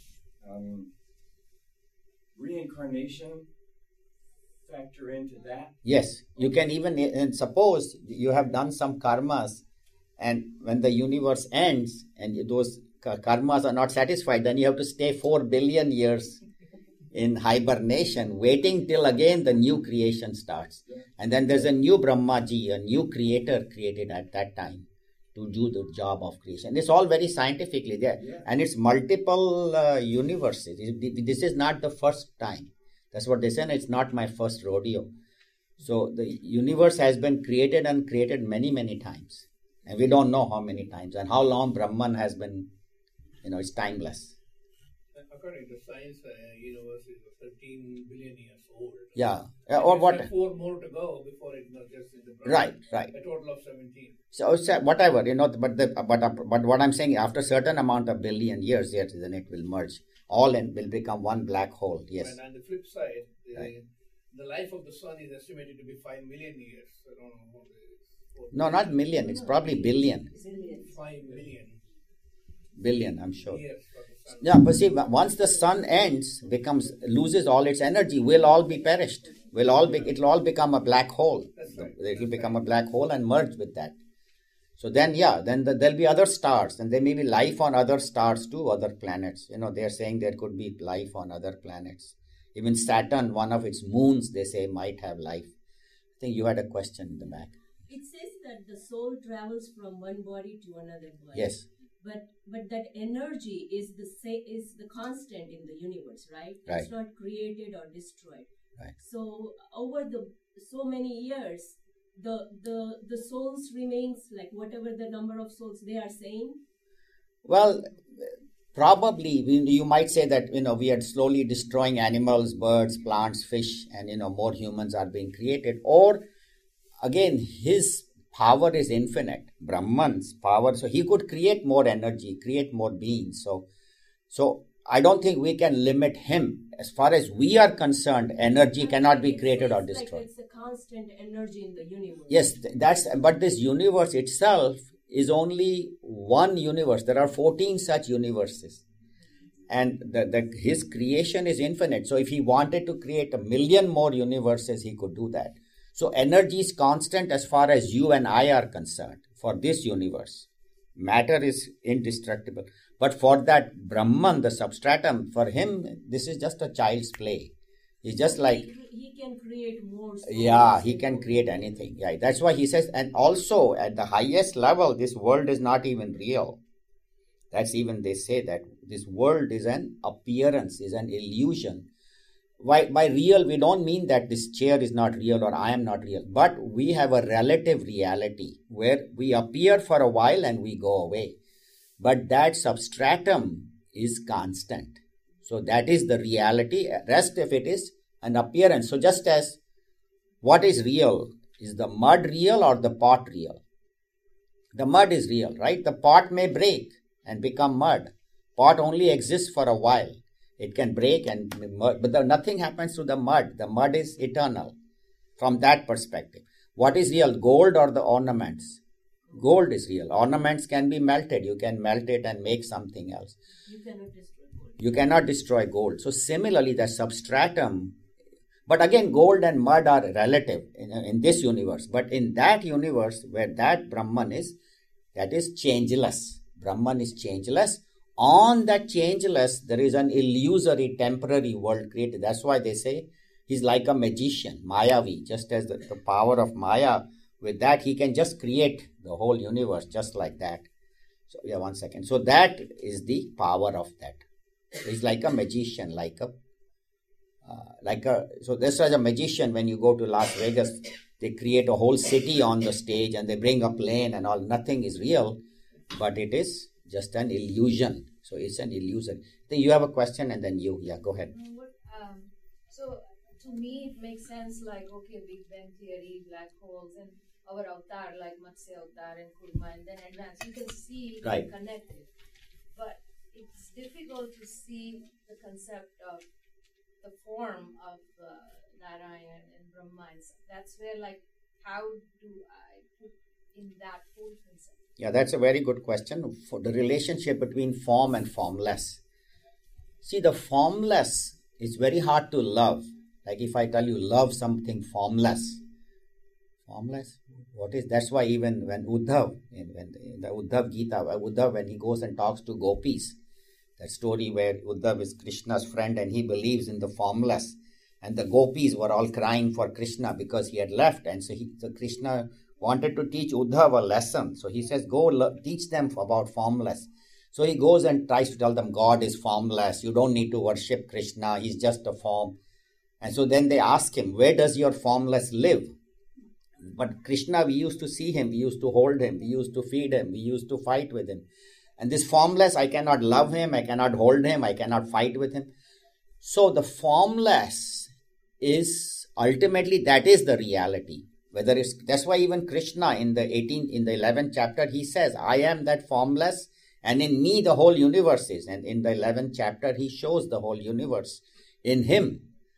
reincarnation factor into that? Yes, you can even, and suppose you have done some karmas, and when the universe ends and those karmas are not satisfied, then you have to stay 4 billion years in hibernation, waiting till again the new creation starts. And then there's a new Brahmaji, a new creator created at that time to do the job of creation. It's all very scientifically there. Yeah. And it's multiple universes. This is not the first time. That's what they say. It's not my first rodeo. So the universe has been created and created many, many times. And we don't know how many times. And how long Brahman has been, it's timeless. According to science, universe is 13 billion years old. Yeah. Or what? 4 more to go before it merges in the Right, right. A total of 17. So whatever, but what I'm saying, after a certain amount of billion years, yes, then it will merge. All and will become one black hole. Yes. And on the flip side, Right. the life of the sun is estimated to be 5 million years. I don't know what it is. No, not million. It's probably billion. 5 million Billion, I'm sure. years for the sun. Yeah, but see, once the sun ends, loses all its energy, we'll all be perished. It'll all become a black hole. That's right. It will become a black hole and merge with that. So then, there'll be other stars, and there may be life on other stars too, other planets. They're saying there could be life on other planets. Even Saturn, one of its moons, they say might have life. I think you had a question in the back. It says that the soul travels from one body to another body. Yes. But that energy is the constant in the universe, right? Right. It's not created or destroyed. Right. So over so many years, the souls remains like whatever the number of souls they are saying. Well, probably you might say that we are slowly destroying animals, birds, plants, fish, and more humans are being created. Or again, his power is infinite. Brahman's power, so he could create more energy, create more beings. So I don't think we can limit him. As far as we are concerned, energy cannot be created or destroyed. Like it's a constant energy in the universe. Yes, but this universe itself is only one universe. There are 14 such universes. And his creation is infinite. So if he wanted to create 1 million more universes, he could do that. So energy is constant as far as you and I are concerned for this universe. Matter is indestructible. But for that Brahman, the substratum, for him, this is just a child's play. He's just like... He can create more. Yeah, he can create anything. Yeah, that's why he says, and also at the highest level, this world is not even real. That's even they say that this world is an appearance, is an illusion. By real, we don't mean that this chair is not real or I am not real. But we have a relative reality where we appear for a while and we go away. But that substratum is constant. So that is the reality. Rest of it is an appearance. So just as what is real? Is the mud real or the pot real? The mud is real, right? The pot may break and become mud. Pot only exists for a while. It can break and mud, but nothing happens to the mud. The mud is eternal from that perspective. What is real, gold or the ornaments? Gold is real. Ornaments can be melted. You can melt it and make something else. You cannot destroy gold. You cannot destroy gold. So similarly, the substratum, but again, gold and mud are relative in this universe. But in that universe where that Brahman is, that is changeless. Brahman is changeless. On that changeless, there is an illusory, temporary world created. That's why they say he's like a magician, Mayavi, just as the power of Maya. With that, he can just create the whole universe just like that. So, yeah, 1 second. So that is the power of that. He's like a magician, so this is a magician. When you go to Las Vegas, they create a whole city on the stage and they bring a plane and all. Nothing is real, but it is just an illusion. So it's an illusion. Then you have a question and then you, yeah, go ahead. So to me, it makes sense like, okay, Big Bang Theory, black holes, and our avatar like Matsya Avatar and Kurma, and then advance. You can see right. Connected. But it's difficult to see the concept of the form of Narayan and Brahma. That's where, like, how do I put in that whole concept? Yeah, that's a very good question. For the relationship between form and formless. See, the formless is very hard to love. Like if I tell you love something formless. Formless? What is? That's why even when Uddhav, in the Uddhav Gita, Uddhav, when he goes and talks to gopis, that story where Uddhav is Krishna's friend and he believes in the formless. And the gopis were all crying for Krishna because he had left. And so Krishna wanted to teach Uddhav a lesson. So he says, go teach them about formless. So he goes and tries to tell them God is formless. You don't need to worship Krishna. He's just a form. And so then they ask him, where does your formless live? But Krishna, we used to see him. We used to hold him. We used to feed him. We used to fight with him. And this formless, I cannot love him. I cannot hold him. I cannot fight with him. So the formless is ultimately, that is the reality. That's why even Krishna in the 11th chapter, he says, I am that formless, and in me the whole universe is. And in the 11th chapter, he shows the whole universe in him.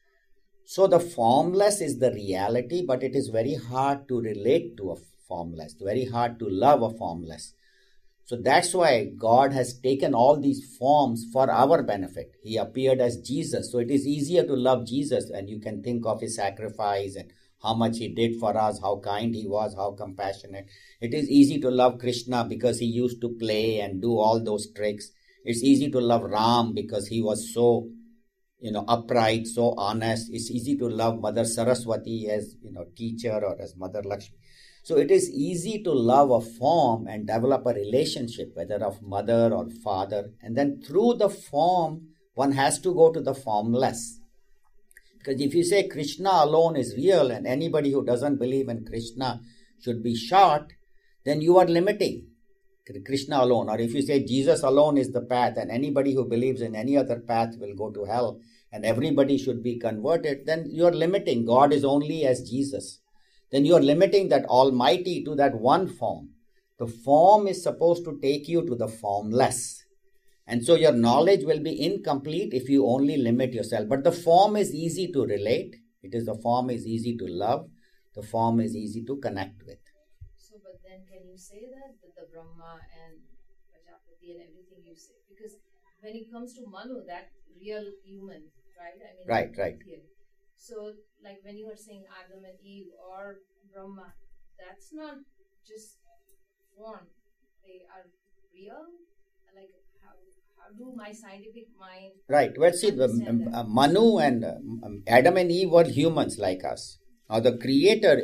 So the formless is the reality, but it is very hard to relate to a formless, very hard to love a formless. So that's why God has taken all these forms for our benefit. He appeared as Jesus. So it is easier to love Jesus, and you can think of his sacrifice and how much he did for us, how kind he was, how compassionate. It is easy to love Krishna because he used to play and do all those tricks. It's easy to love Ram because he was so, upright, so honest. It's easy to love Mother Saraswati as, teacher or as Mother Lakshmi. So it is easy to love a form and develop a relationship, whether of mother or father. And then through the form, one has to go to the formless. Because if you say Krishna alone is real and anybody who doesn't believe in Krishna should be shot, then you are limiting Krishna alone. Or if you say Jesus alone is the path and anybody who believes in any other path will go to hell and everybody should be converted, then you are limiting. God is only as Jesus. then you are limiting that Almighty to that one form. The form is supposed to take you to the formless. And so your knowledge will be incomplete if you only limit yourself. But the form is easy to relate. The form is easy to love. The form is easy to connect with. So, but then can you say that the Brahma and Prajapati and everything you say? Because when it comes to Manu, that real human, right? I mean, Right. Here. So, like when you were saying Adam and Eve or Brahma, that's not just form. They are real. Like how do my scientific mind? Right. Well, see, Manu and Adam and Eve were humans like us. Now, the Creator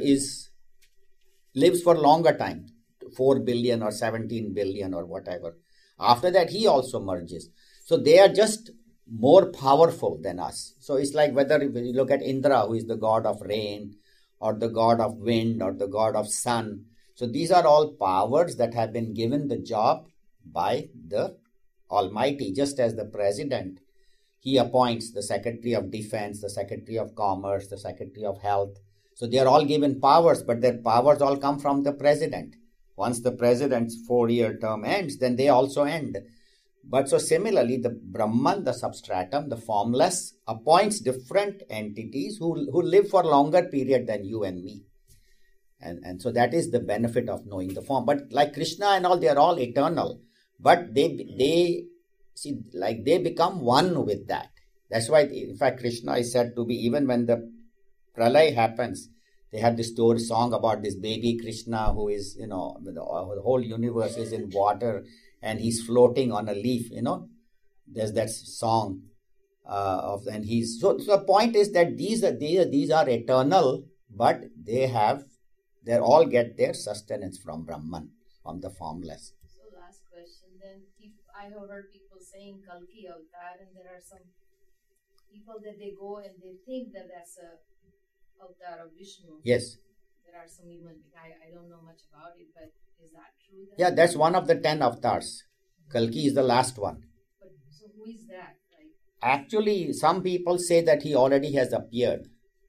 lives for longer time, 4 billion or 17 billion or whatever. After that, he also merges. So they are just more powerful than us. So it's like whether you look at Indra, who is the god of rain, or the god of wind, or the god of sun. So these are all powers that have been given the job by the Almighty, just as the president. He appoints the Secretary of Defense, the Secretary of Commerce, the Secretary of Health. So they are all given powers, but their powers all come from the president. Once the president's 4-year term ends, then they also end. But so similarly, the Brahman, the substratum, the formless, appoints different entities who live for longer period than you and me. And so that is the benefit of knowing the form. But like Krishna and all, they are all eternal. But they become one with that. That's why, in fact, Krishna is said to be, even when the Pralay happens, they have this song about this baby Krishna who is, the whole universe is in water and he's floating on a leaf, There's that song so the point is that these are eternal, but they all get their sustenance from Brahman, from the formless. So last question then, I have heard people saying Kalki Avatar, and there are some people that they go and they think that that's a Avatar of Vishnu. Yes. There are some even, I don't know much about it, but is that true? Yeah, that's one of the 10 avatars. Kalki is the last one. But so who is that? Actually, some people say that he already has appeared.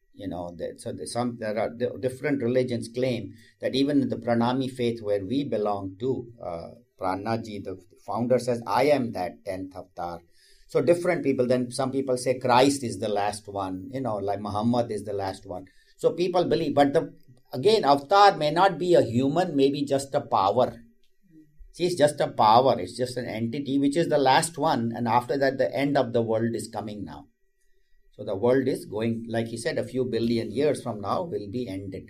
There are different religions claim that even in the Pranami faith where we belong to, Pranaji, the founder, says, I am that 10th avatar. So different people, then some people say Christ is the last one, like Muhammad is the last one. So people believe, but again, avatar may not be a human, maybe just a power. See, it's just a power, it's just an entity which is the last one, and after that the end of the world is coming now. So the world is going, like he said, a few billion years from now will be ended.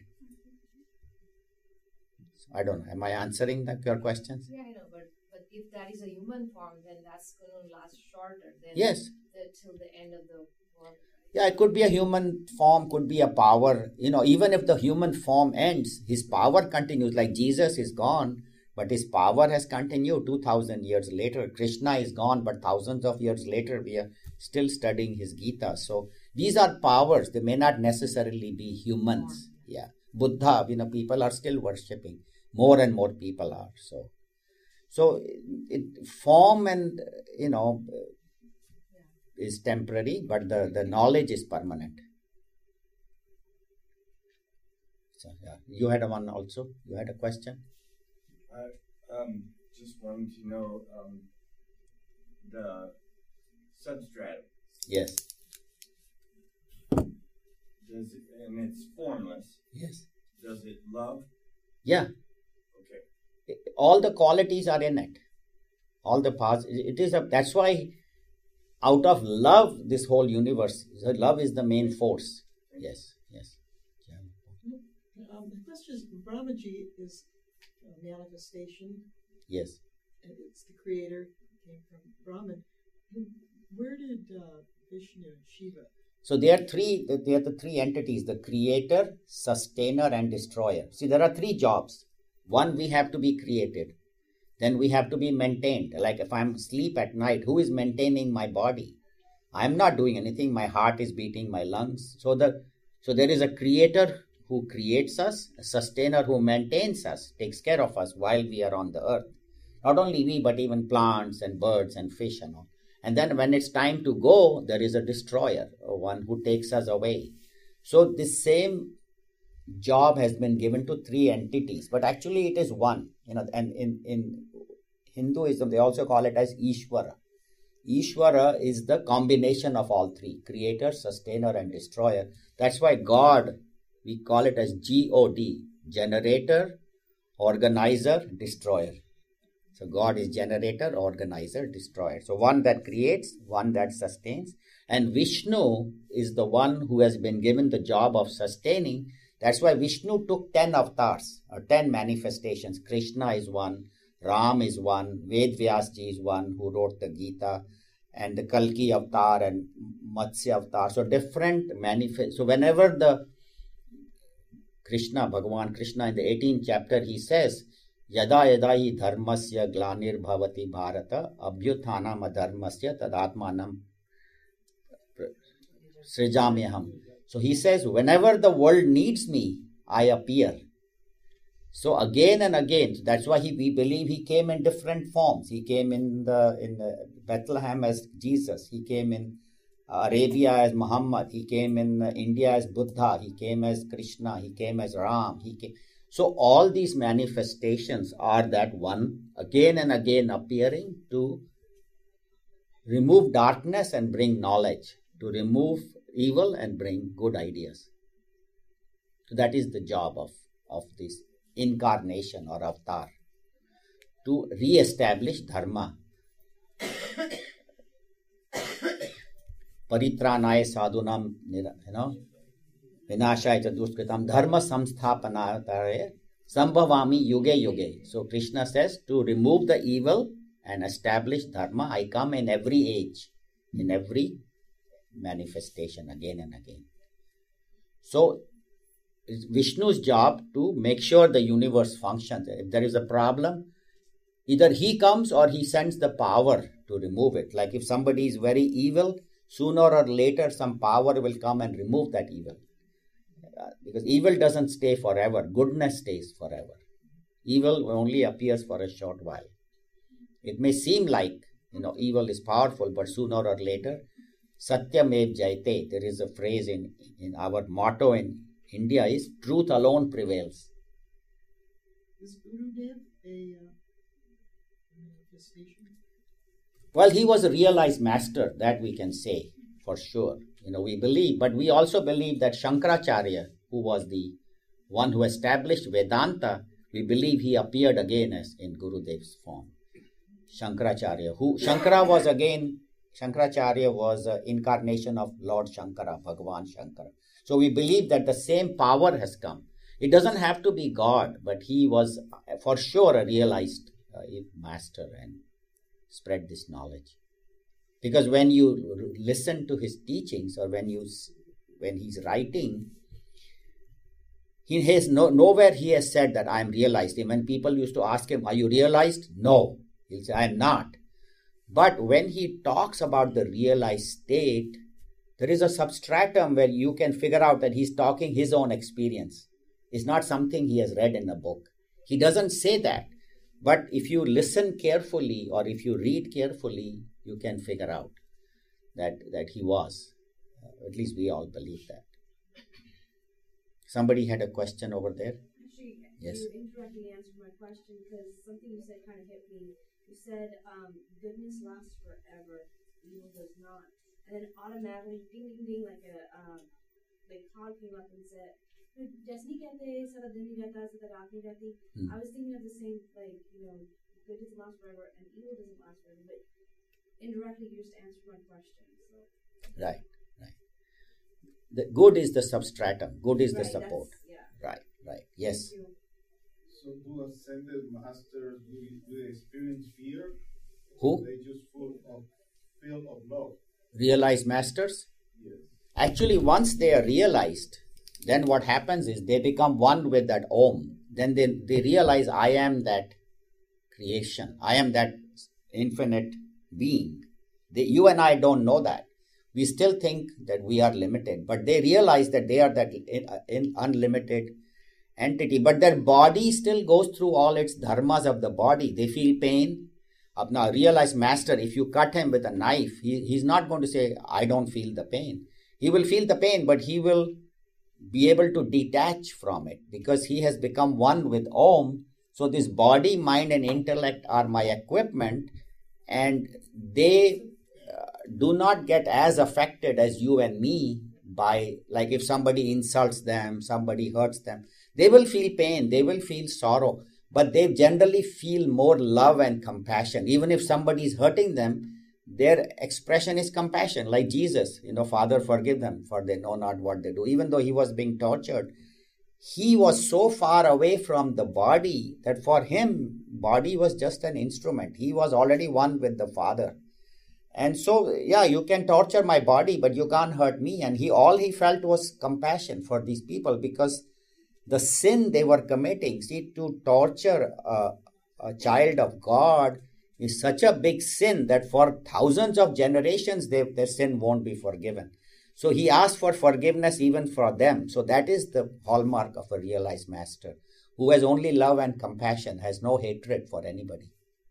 So I don't know, am I answering your questions? Yeah, I know, but if that is a human form, then that's going to last shorter than yes. Till the end of the world. Yeah, it could be a human form, could be a power. Even if the human form ends, his power continues. Like Jesus is gone, but his power has continued 2000 years later. Krishna is gone, but thousands of years later, we are still studying his Gita. So these are powers. They may not necessarily be humans. Yeah. Buddha, people are still worshipping. More and more people are. So form and, is temporary, but the knowledge is permanent. So, yeah. You had one also? You had a question? Just wanted to know the substratum. Yes. And it's formless. Yes. Does it love? Yeah. Okay. All the qualities are in it. All the parts. That's why out of love, this whole universe, love is the main force. Yes. Yeah. The question is, Brahmaji is a manifestation. Yes. And it's the creator, came from Brahman. Where did Vishnu and Shiva? So they are the three entities: the creator, sustainer, and destroyer. See, there are three jobs. One, we have to be created. Then we have to be maintained. Like if I'm asleep at night, who is maintaining my body? I'm not doing anything. My heart is beating, my lungs. So there is a creator who creates us, a sustainer who maintains us, takes care of us while we are on the earth. Not only we, but even plants and birds and fish and all. And then when it's time to go, there is a destroyer, one who takes us away. So this same job has been given to three entities, but actually it is one. And in Hinduism they also call it as Ishvara. Ishvara is the combination of all three: creator, sustainer, and destroyer. That's why God, we call it as God, generator, organizer, destroyer. So God is generator, organizer, destroyer. So one that creates, one that sustains. And Vishnu is the one who has been given the job of sustaining. That's why Vishnu took 10 avatars, or 10 manifestations. Krishna is one, Ram is one, Ved Vyasji is one who wrote the Gita, and the Kalki avatar and Matsya avatar. So different So whenever the Bhagavan Krishna in the 18th chapter, he says, Yada yada hi dharmasya glanir bhavati bharata abhyuthanam adharmasya tadatmanam srijamyaham. So he says, whenever the world needs me, I appear. So again and again, that's why we believe he came in different forms. He came in Bethlehem as Jesus. He came in Arabia as Muhammad. He came in India as Buddha. He came as Krishna. He came as Ram. So all these manifestations are that one, again and again appearing to remove darkness and bring knowledge, to remove evil and bring good ideas. So that is the job of this incarnation or avatar, to re-establish dharma. Paritranaya sadhunam, vinashaya duskritam dharma samsthapanatare sambhavami yuge yuge. So Krishna says, to remove the evil and establish dharma, I come in every age, in every manifestation, again and again. So it's Vishnu's job to make sure the universe functions. If there is a problem, either he comes or he sends the power to remove it. Like if somebody is very evil, sooner or later some power will come and remove that evil. Because evil doesn't stay forever. Goodness stays forever. Evil only appears for a short while. It may seem like, evil is powerful, but sooner or later, Satyamev Jayate, there is a phrase in our motto in India is, truth alone prevails. Is Gurudev a manifestation? Well, he was a realized master, that we can say for sure. We believe, but we also believe that Shankaracharya, who was the one who established Vedanta, we believe he appeared again as in Gurudev's form. Shankaracharya, Shankaracharya was an incarnation of Lord Shankara, Bhagavan Shankara. So we believe that the same power has come. It doesn't have to be God, but he was for sure a realized master and spread this knowledge. Because when you listen to his teachings, or when he's writing, he has nowhere he has said that I am realized. And when people used to ask him, are you realized? No. He'll say, I am not. But when he talks about the realized state, there is a substratum where you can figure out that he's talking his own experience. It's not something he has read in a book. He doesn't say that. But if you listen carefully, or if you read carefully, you can figure out that he was. At least we all believe that. Somebody had a question over there? Actually, yes. You indirectly answered my question, because something you said kind of hit me. You said goodness lasts forever, evil does not. And then automatically, ding, ding, ding, like call came up and said, Jasni kehte sara din nahi rehta, sara raat nahi rehti. I was thinking of the same, goodness lasts forever and evil doesn't last forever. But indirectly, you just answered my question. So. Right. The good is the substratum. Good is the support. Yeah. Right. Yes. So do ascended masters, do they experience fear? Who? They just full of love. Realized masters? Yes. Actually, once they are realized, then what happens is they become one with that Om. Then they realize, I am that creation. I am that infinite being. You and I don't know that. We still think that we are limited, but they realize that they are that unlimited entity. But their body still goes through all its dharmas of the body. They feel pain. Now, realized master, if you cut him with a knife, he's not going to say, I don't feel the pain. He will feel the pain, but he will be able to detach from it because he has become one with Om. So this body, mind and intellect are my equipment, and they do not get as affected as you and me by, like if somebody insults them, somebody hurts them, they will feel pain, they will feel sorrow, but they generally feel more love and compassion. Even if somebody is hurting them, their expression is compassion, like Jesus, Father, forgive them, for they know not what they do. Even though he was being tortured, he was so far away from the body that for him, body was just an instrument. He was already one with the Father. And so, yeah, you can torture my body, but you can't hurt me. And all he felt was compassion for these people, because the sin they were committing, see, to torture a child of God is such a big sin that for thousands of generations, their sin won't be forgiven. So he asked for forgiveness even for them. So that is the hallmark of a realized master, who has only love and compassion, has no hatred for anybody.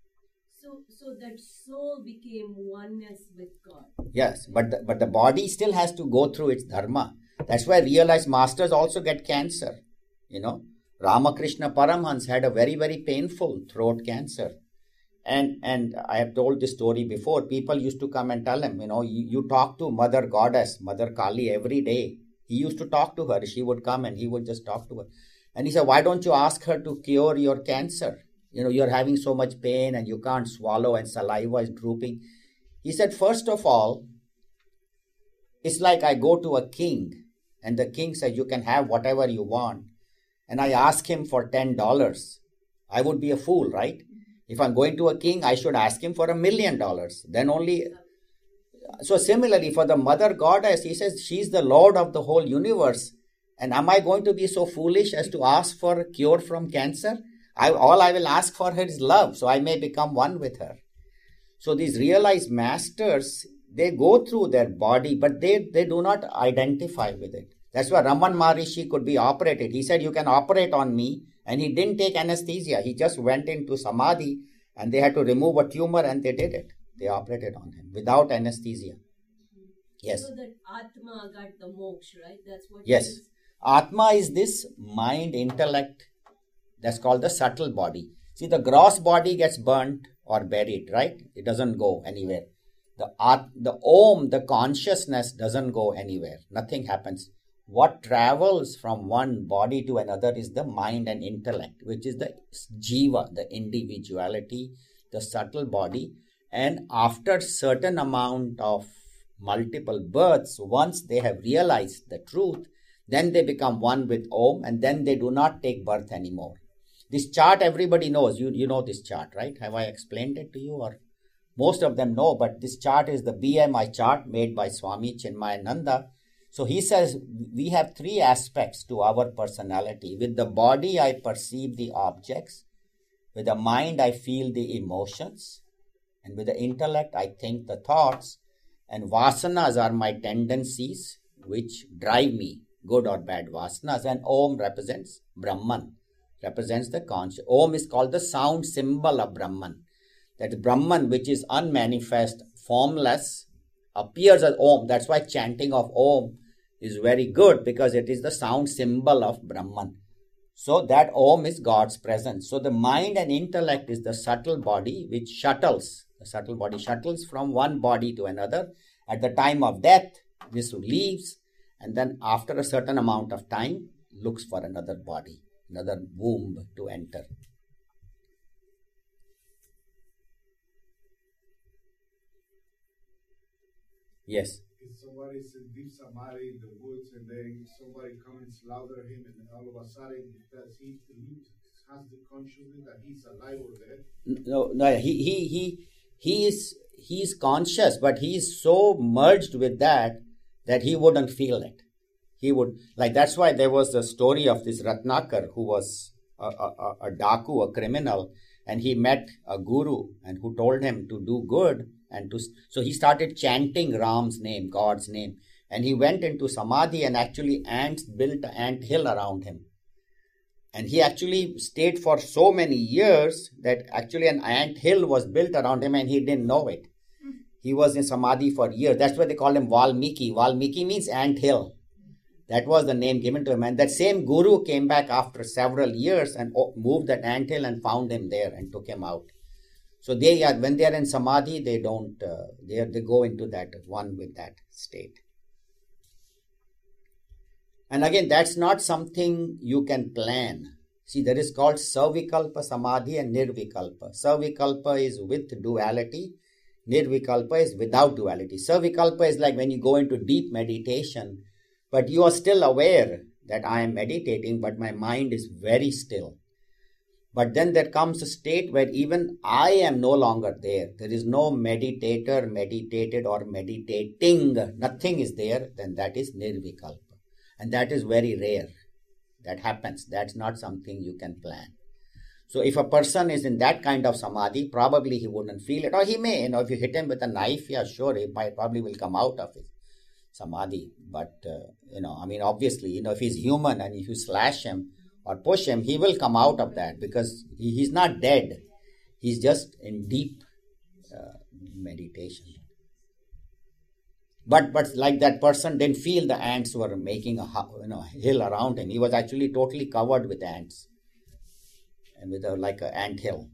So that soul became oneness with God. Yes, but the body still has to go through its dharma. That's why realized masters also get cancer. Ramakrishna Paramhans had a very, very painful throat cancer. And I have told this story before. People used to come and tell him, you talk to Mother Goddess, Mother Kali every day. He used to talk to her. She would come and he would just talk to her. And he said, why don't you ask her to cure your cancer? You're having so much pain and you can't swallow and saliva is drooping. He said, first of all, it's like I go to a king and the king says, you can have whatever you want. And I ask him for $10. I would be a fool, right? If I'm going to a king, I should ask him for $1 million. Then only. So similarly, for the Mother Goddess, he says, she's the Lord of the whole universe. And am I going to be so foolish as to ask for a cure from cancer? All I will ask for her is love, so I may become one with her. So these realized masters, they go through their body, but they do not identify with it. That's why Raman Maharishi could be operated. He said, you can operate on me. And he didn't take anesthesia. He just went into samadhi and they had to remove a tumor and they did it. They operated on him without anesthesia. Yes. So that Atma got the moksha, right? That's what. Yes. Atma is this mind, intellect. That's called the subtle body. See, the gross body gets burnt or buried, right? It doesn't go anywhere. The Om, the consciousness, doesn't go anywhere. Nothing happens. What travels from one body to another is the mind and intellect, which is the jiva, the individuality, the subtle body. And after certain amount of multiple births, once they have realized the truth, then they become one with Om, and then they do not take birth anymore. This chart everybody knows. You know this chart, right? Have I explained it to you? Or most of them know, but this chart is the BMI chart made by Swami Chinmayananda. So he says we have three aspects to our personality. With the body, I perceive the objects. With the mind, I feel the emotions. And with the intellect, I think the thoughts. And vasanas are my tendencies which drive me, good or bad vasanas. And Om represents Brahman, represents the conscious. Om is called the sound symbol of Brahman. That Brahman, which is unmanifest, formless, appears as Om. That's why chanting of Om is very good, because it is the sound symbol of Brahman. So that Om is God's presence. So the mind and intellect is the subtle body which shuttles. The subtle body shuttles from one body to another. At the time of death, this leaves, and then after a certain amount of time, looks for another body, another womb to enter. Yes. If somebody's in deep samadhi in the woods and then somebody comes and slaughter him, and all of a sudden does he has the consciousness that he's alive or dead? No, he's conscious, but he is so merged with that he wouldn't feel it. He would, like, that's why there was the story of this Ratnakar who was a daku, a criminal, and he met a guru and who told him to do good. So he started chanting Ram's name, God's name. And he went into samadhi, and actually ants built an ant hill around him. And he actually stayed for so many years that actually an ant hill was built around him and he didn't know it. He was in samadhi for years. That's why they call him Valmiki. Valmiki means ant hill. That was the name given to him. And that same guru came back after several years and moved that anthill and found him there and took him out. So when they are in samadhi, they don't, they go into that one with that state. And again, that's not something you can plan. See, there is called Savikalpa Samadhi and Nirvikalpa. Savikalpa is with duality. Nirvikalpa is without duality. Savikalpa is like when you go into deep meditation, but you are still aware that I am meditating, but my mind is very still. But then there comes a state where even I am no longer there. There is no meditator, meditated, or meditating. Nothing is there. Then that is Nirvikalpa. And that is very rare. That happens. That's not something you can plan. So if a person is in that kind of samadhi, probably he wouldn't feel it. Or he may, if you hit him with a knife, yeah, sure, he probably will come out of his samadhi. But, obviously, if he's human and if you slash him or push him, he will come out of that because he's not dead. He's just in deep meditation. But like that person didn't feel the ants were making a hill around him. He was actually totally covered with ants and with like an ant hill.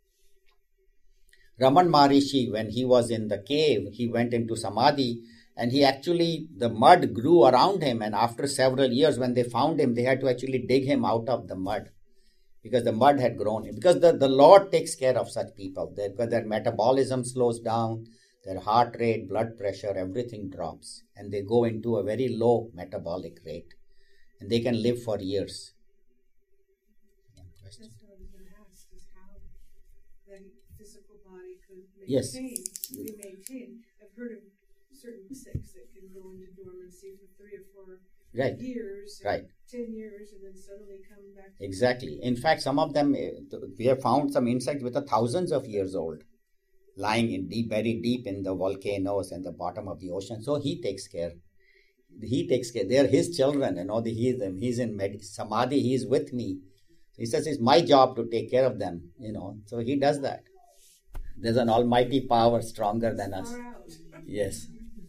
Raman Maharishi, when he was in the cave, he went into samadhi and the mud grew around him. And after several years, when they found him, they had to actually dig him out of the mud because the mud had grown. Because the Lord takes care of such people. Because their metabolism slows down. Their heart rate, blood pressure, everything drops. And they go into a very low metabolic rate. And they can live for years. That's what I was going to ask, is how the physical body could be maintained. I've heard of certain insects that can go into dormancy for 3 or 4 years, 10 years, and then suddenly come back. Exactly. In fact, some of them, we have found some insects which are thousands of years old, lying very deep in the volcanoes and the bottom of the ocean. So he takes care. They are his children, he's in samadhi, he's with me. He says it's my job to take care of them, So he does that. There's an almighty power stronger than us. Yes.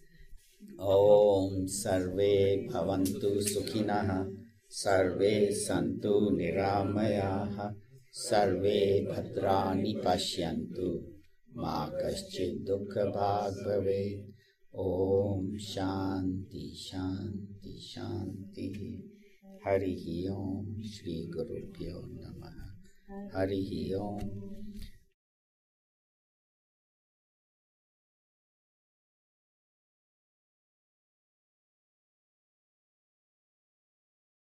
Om Sarve Bhavantu Sukhinah Sarve Santu Niramayaha Sarve Bhadrani Pashyantu Ma Kaschid Dukkha Bhag Bhavet. Om Shanti Shanti Shanti. Harihi Om Shri Gurubhyo Namaha. Harihi Om.